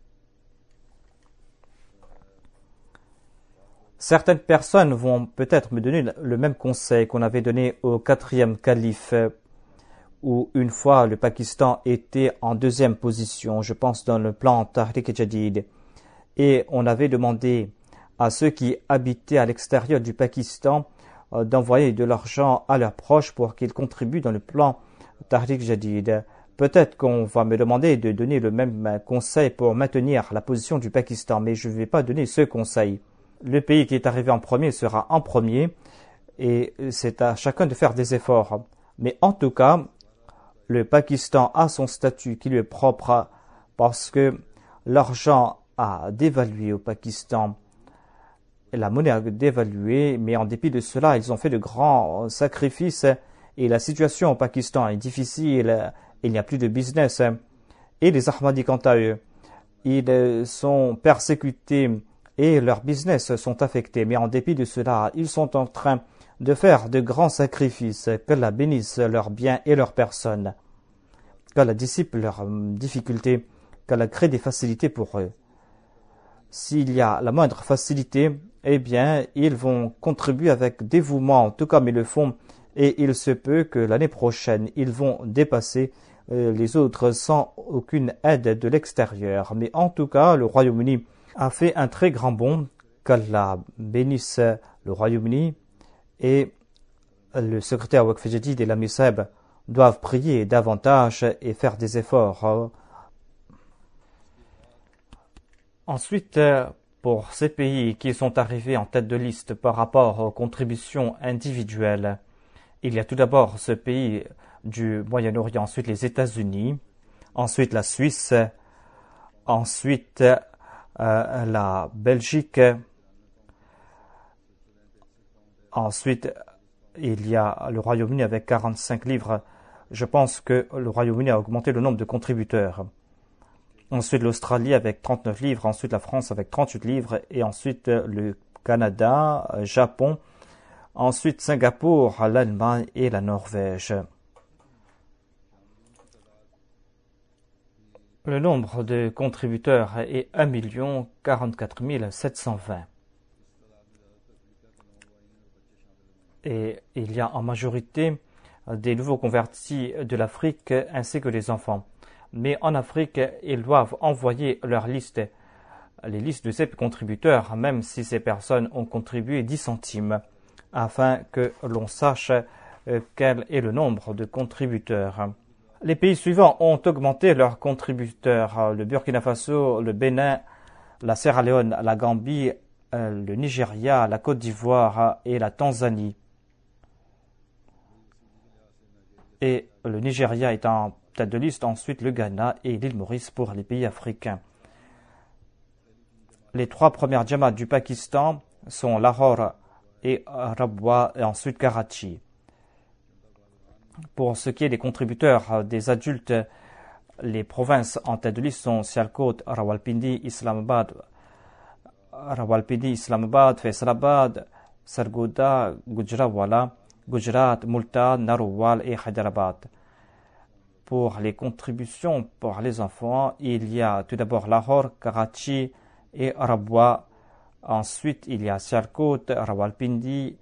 Certaines personnes vont peut-être me donner le même conseil qu'on avait donné au 4e calife, où une fois le Pakistan était en 2e position, je pense dans le plan Tahrik Jadid, et on avait demandé à ceux qui habitaient à l'extérieur du Pakistan d'envoyer de l'argent à leurs proches pour qu'ils contribuent dans le plan Tahrik Jadid. Peut-être qu'on va me demander de donner le même conseil pour maintenir la position du Pakistan, mais je ne vais pas donner ce conseil. Le pays qui est arrivé en premier sera en premier et c'est à chacun de faire des efforts. Mais en tout cas, le Pakistan a son statut qui lui est propre parce que l'argent a dévalué au Pakistan. La monnaie a dévalué, mais en dépit de cela, ils ont fait de grands sacrifices et la situation au Pakistan est difficile, il n'y a plus de business. Et les Ahmadis, quant à eux, ils sont persécutés et leurs business sont affectés, mais en dépit de cela, ils sont en train de faire de grands sacrifices, qu'Allah bénisse leurs biens et leurs personnes, qu'Allah dissipe leurs difficultés, qu'Allah crée des facilités pour eux. S'il y a la moindre facilité, eh bien, ils vont contribuer avec dévouement, tout comme ils le font, et il se peut que l'année prochaine, ils vont dépasser les autres sans aucune aide de l'extérieur. Mais en tout cas, le Royaume-Uni a fait un très grand bond, qu'Allah bénisse le Royaume-Uni, et le secrétaire Waqf Jadid et l'Amir Saheb doivent prier davantage et faire des efforts. Ensuite, pour ces pays qui sont arrivés en tête de liste par rapport aux contributions individuelles, il y a tout d'abord ce pays du Moyen-Orient, ensuite les États-Unis, ensuite la Suisse, ensuite la Belgique, ensuite il y a le Royaume-Uni avec 45 livres. Je pense que le Royaume-Uni a augmenté le nombre de contributeurs. Ensuite l'Australie avec 39 livres, ensuite la France avec 38 livres, et ensuite le Canada, Japon, ensuite Singapour, l'Allemagne et la Norvège. Le nombre de contributeurs est 1 044 720. Et il y a en majorité des nouveaux convertis de l'Afrique ainsi que des enfants. Mais en Afrique, ils doivent envoyer leurs listes, les listes de ces contributeurs, même si ces personnes ont contribué 10 centimes, afin que l'on sache quel est le nombre de contributeurs. Les pays suivants ont augmenté leurs contributeurs, le Burkina Faso, le Bénin, la Sierra Leone, la Gambie, le Nigeria, la Côte d'Ivoire et la Tanzanie. Et le Nigeria est en tête de liste, ensuite le Ghana et l'île Maurice pour les pays africains. Les 3 premières Jamaat du Pakistan sont Lahore et Rabwa et ensuite Karachi. Pour ce qui est des contributeurs des adultes, les provinces en tête de liste sont Sialkot, Rawalpindi, Islamabad, Faisalabad, Sargodha, Gujranwala, Gujarat, Multan, Narowal et Hyderabad. Pour les contributions pour les enfants, il y a tout d'abord Lahore, Karachi et Rabwa. Ensuite, il y a Sialkot, Rawalpindi.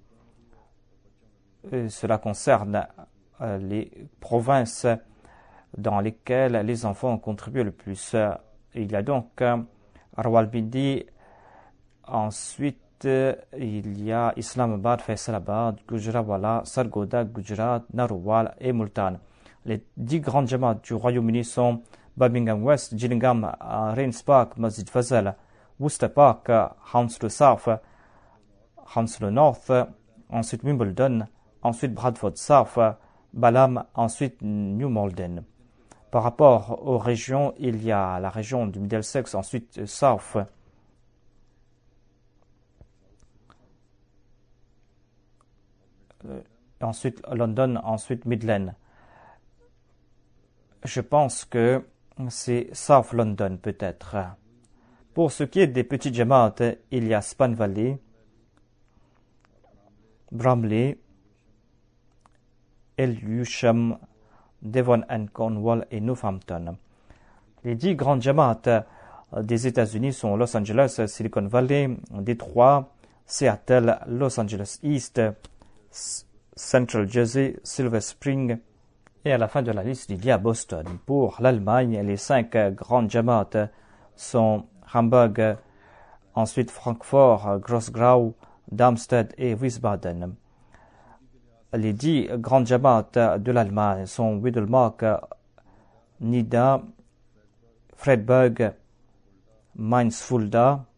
Cela concerne les provinces dans lesquelles les enfants ont contribué le plus. Il y a donc Rawalpindi. Ensuite, il y a Islamabad, Faisalabad, Gujranwala, Sargodha, Gujarat, Narowal et Multan. Les 10 grandes Jamaat du Royaume-Uni sont Birmingham West, Gillingham, Rains Park, Masjid Fazal, Worcester Park, Hounslow South, Hounslow North, ensuite Wimbledon, ensuite Bradford South, Balham, ensuite New Malden. Par rapport aux régions, il y a la région du Middlesex, ensuite South. Ensuite London, ensuite Midland. Je pense que c'est South London peut-être. Pour ce qui est des petits Jamaat, il y a Span Valley, Bramley, Elusham, Devon and Cornwall et Northampton. Les 10 grandes Jamaat des États-Unis sont Los Angeles, Silicon Valley, Détroit, Seattle, Los Angeles East, Central Jersey, Silver Spring, et à la fin de la liste, il y a Boston. Pour l'Allemagne, les 5 grandes Jamaat sont Hamburg, ensuite Francfort, Gross-Grau, Darmstadt et Wiesbaden. Les 10 grandes Jamaat de l'Allemagne sont Widdelmark, Nida, Freiburg, Mainz-Fulda,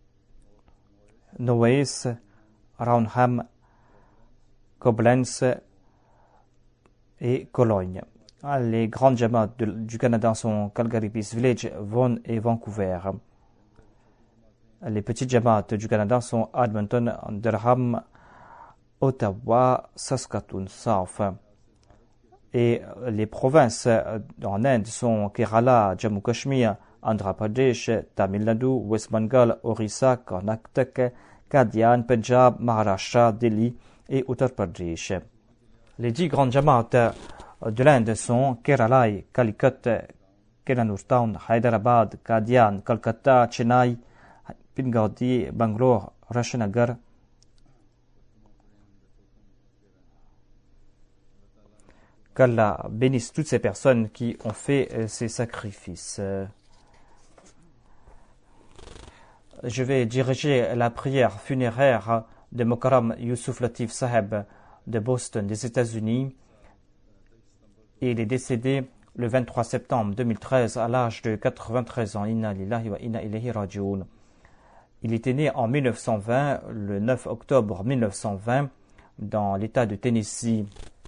Neuss, Raunheim, Koblenz et Cologne. Les grandes Jamaat du Canada sont Calgary, Peace Village, Vaughan et Vancouver. Les petites Jamaat du Canada sont Edmonton, Durham, Ottawa, Saskatoon South. Et les provinces en Inde sont Kerala, Jammu Kashmir, Andhra Pradesh, Tamil Nadu, West Bengal, Orissa, Karnataka, Kadian, Punjab, Maharashtra, Delhi et Uttar Pradesh. Les 10 grandes Jamaat de l'Inde sont Kerala, Calicut, Kannur Town, Hyderabad, Kadian, Calcutta, Chennai, Pingardi, Bangalore, Rashinagar. Qu'Allah bénisse toutes ces personnes qui ont fait ces sacrifices. Je vais diriger la prière funéraire de Mokaram Yusuf Latif Saheb de Boston, des États-Unis. Il est décédé le 23 septembre 2013 à l'âge de 93 ans. Inna lillahi wa inna ilayhi raji'un. Il était né en 1920, le 9 octobre 1920, dans l'État de Tennessee.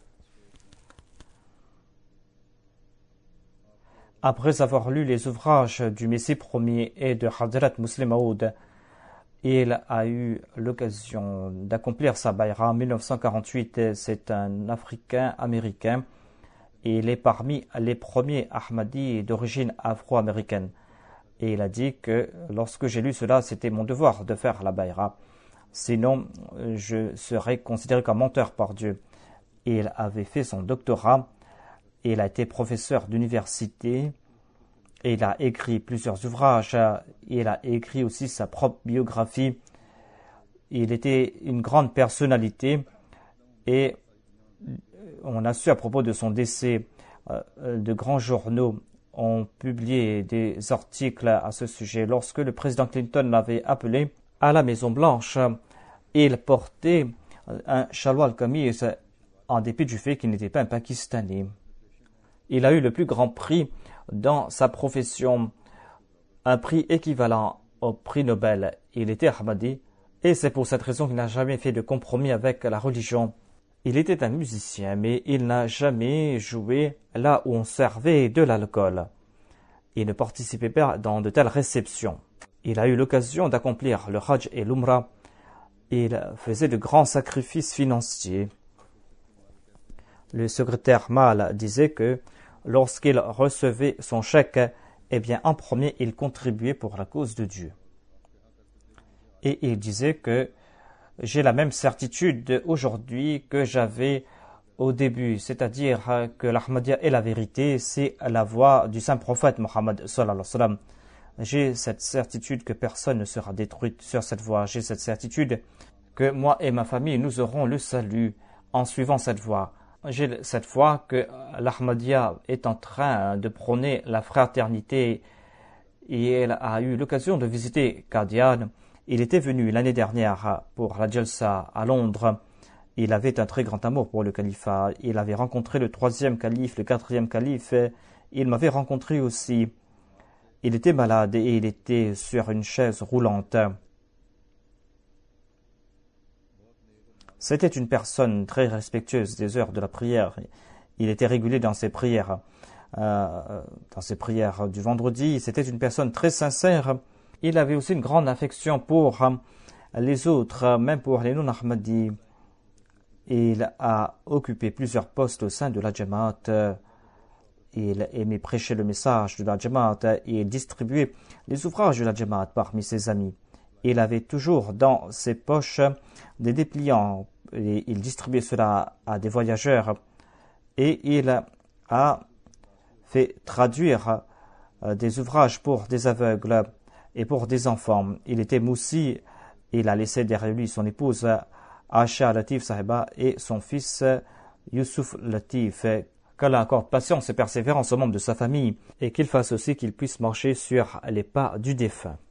Après avoir lu les ouvrages du Messie premier et de Hadrat Muslim Maud, il a eu l'occasion d'accomplir sa bayra en 1948. C'est un Africain-américain et il est parmi les premiers Ahmadis d'origine afro-américaine. Et il a dit que lorsque j'ai lu cela, c'était mon devoir de faire la bayra. Sinon, je serais considéré comme menteur par Dieu. Et il avait fait son doctorat. Et il a été professeur d'université. Et il a écrit plusieurs ouvrages. Et il a écrit aussi sa propre biographie. Il était une grande personnalité. Et on a su à propos de son décès, de grands journaux ont publié des articles à ce sujet. Lorsque le président Clinton l'avait appelé à la Maison-Blanche, il portait un shalwar kameez en dépit du fait qu'il n'était pas un Pakistanais. Il a eu le plus grand prix dans sa profession, un prix équivalent au prix Nobel. Il était Ahmadi et c'est pour cette raison qu'il n'a jamais fait de compromis avec la religion. Il était un musicien, mais il n'a jamais joué là où on servait de l'alcool. Il ne participait pas dans de telles réceptions. il a eu l'occasion d'accomplir le Hajj et l'Umrah. Il faisait de grands sacrifices financiers. Le secrétaire Mal disait que lorsqu'il recevait son chèque, eh bien, en premier, il contribuait pour la cause de Dieu. Et il disait que j'ai la même certitude aujourd'hui que j'avais au début, c'est-à-dire que l'Ahmadiyya est la vérité, c'est la voie du saint prophète Mohammed sallallahu alayhi wa sallam. J'ai cette certitude que personne ne sera détruit sur cette voie. J'ai cette certitude que moi et ma famille, nous aurons le salut en suivant cette voie. J'ai cette foi que l'Ahmadiyya est en train de prôner la fraternité et elle a eu l'occasion de visiter Qadian. Il était venu l'année dernière pour la Jalsa à Londres. Il avait un très grand amour pour le califat. Il avait rencontré le 3e calife, le 4e calife. Il m'avait rencontré aussi. Il était malade et il était sur une chaise roulante. C'était une personne très respectueuse des heures de la prière. Il était régulier dans ses prières. Du vendredi, c'était une personne très sincère. Il avait aussi une grande affection pour les autres, même pour les non-Ahmadis. Il a occupé plusieurs postes au sein de la Jamaat. Il aimait prêcher le message de la Jamaat et distribuer les ouvrages de la Jamaat parmi ses amis. Il avait toujours dans ses poches des dépliants et il distribuait cela à des voyageurs. Et il a fait traduire des ouvrages pour des aveugles et pour des enfants. Il était moussi. Il a laissé derrière lui son épouse Asha Latif Sahiba et son fils Youssouf Latif. Qu'Allah accorde patience et persévérance aux membres de sa famille et qu'il fasse aussi qu'ils puissent marcher sur les pas du défunt.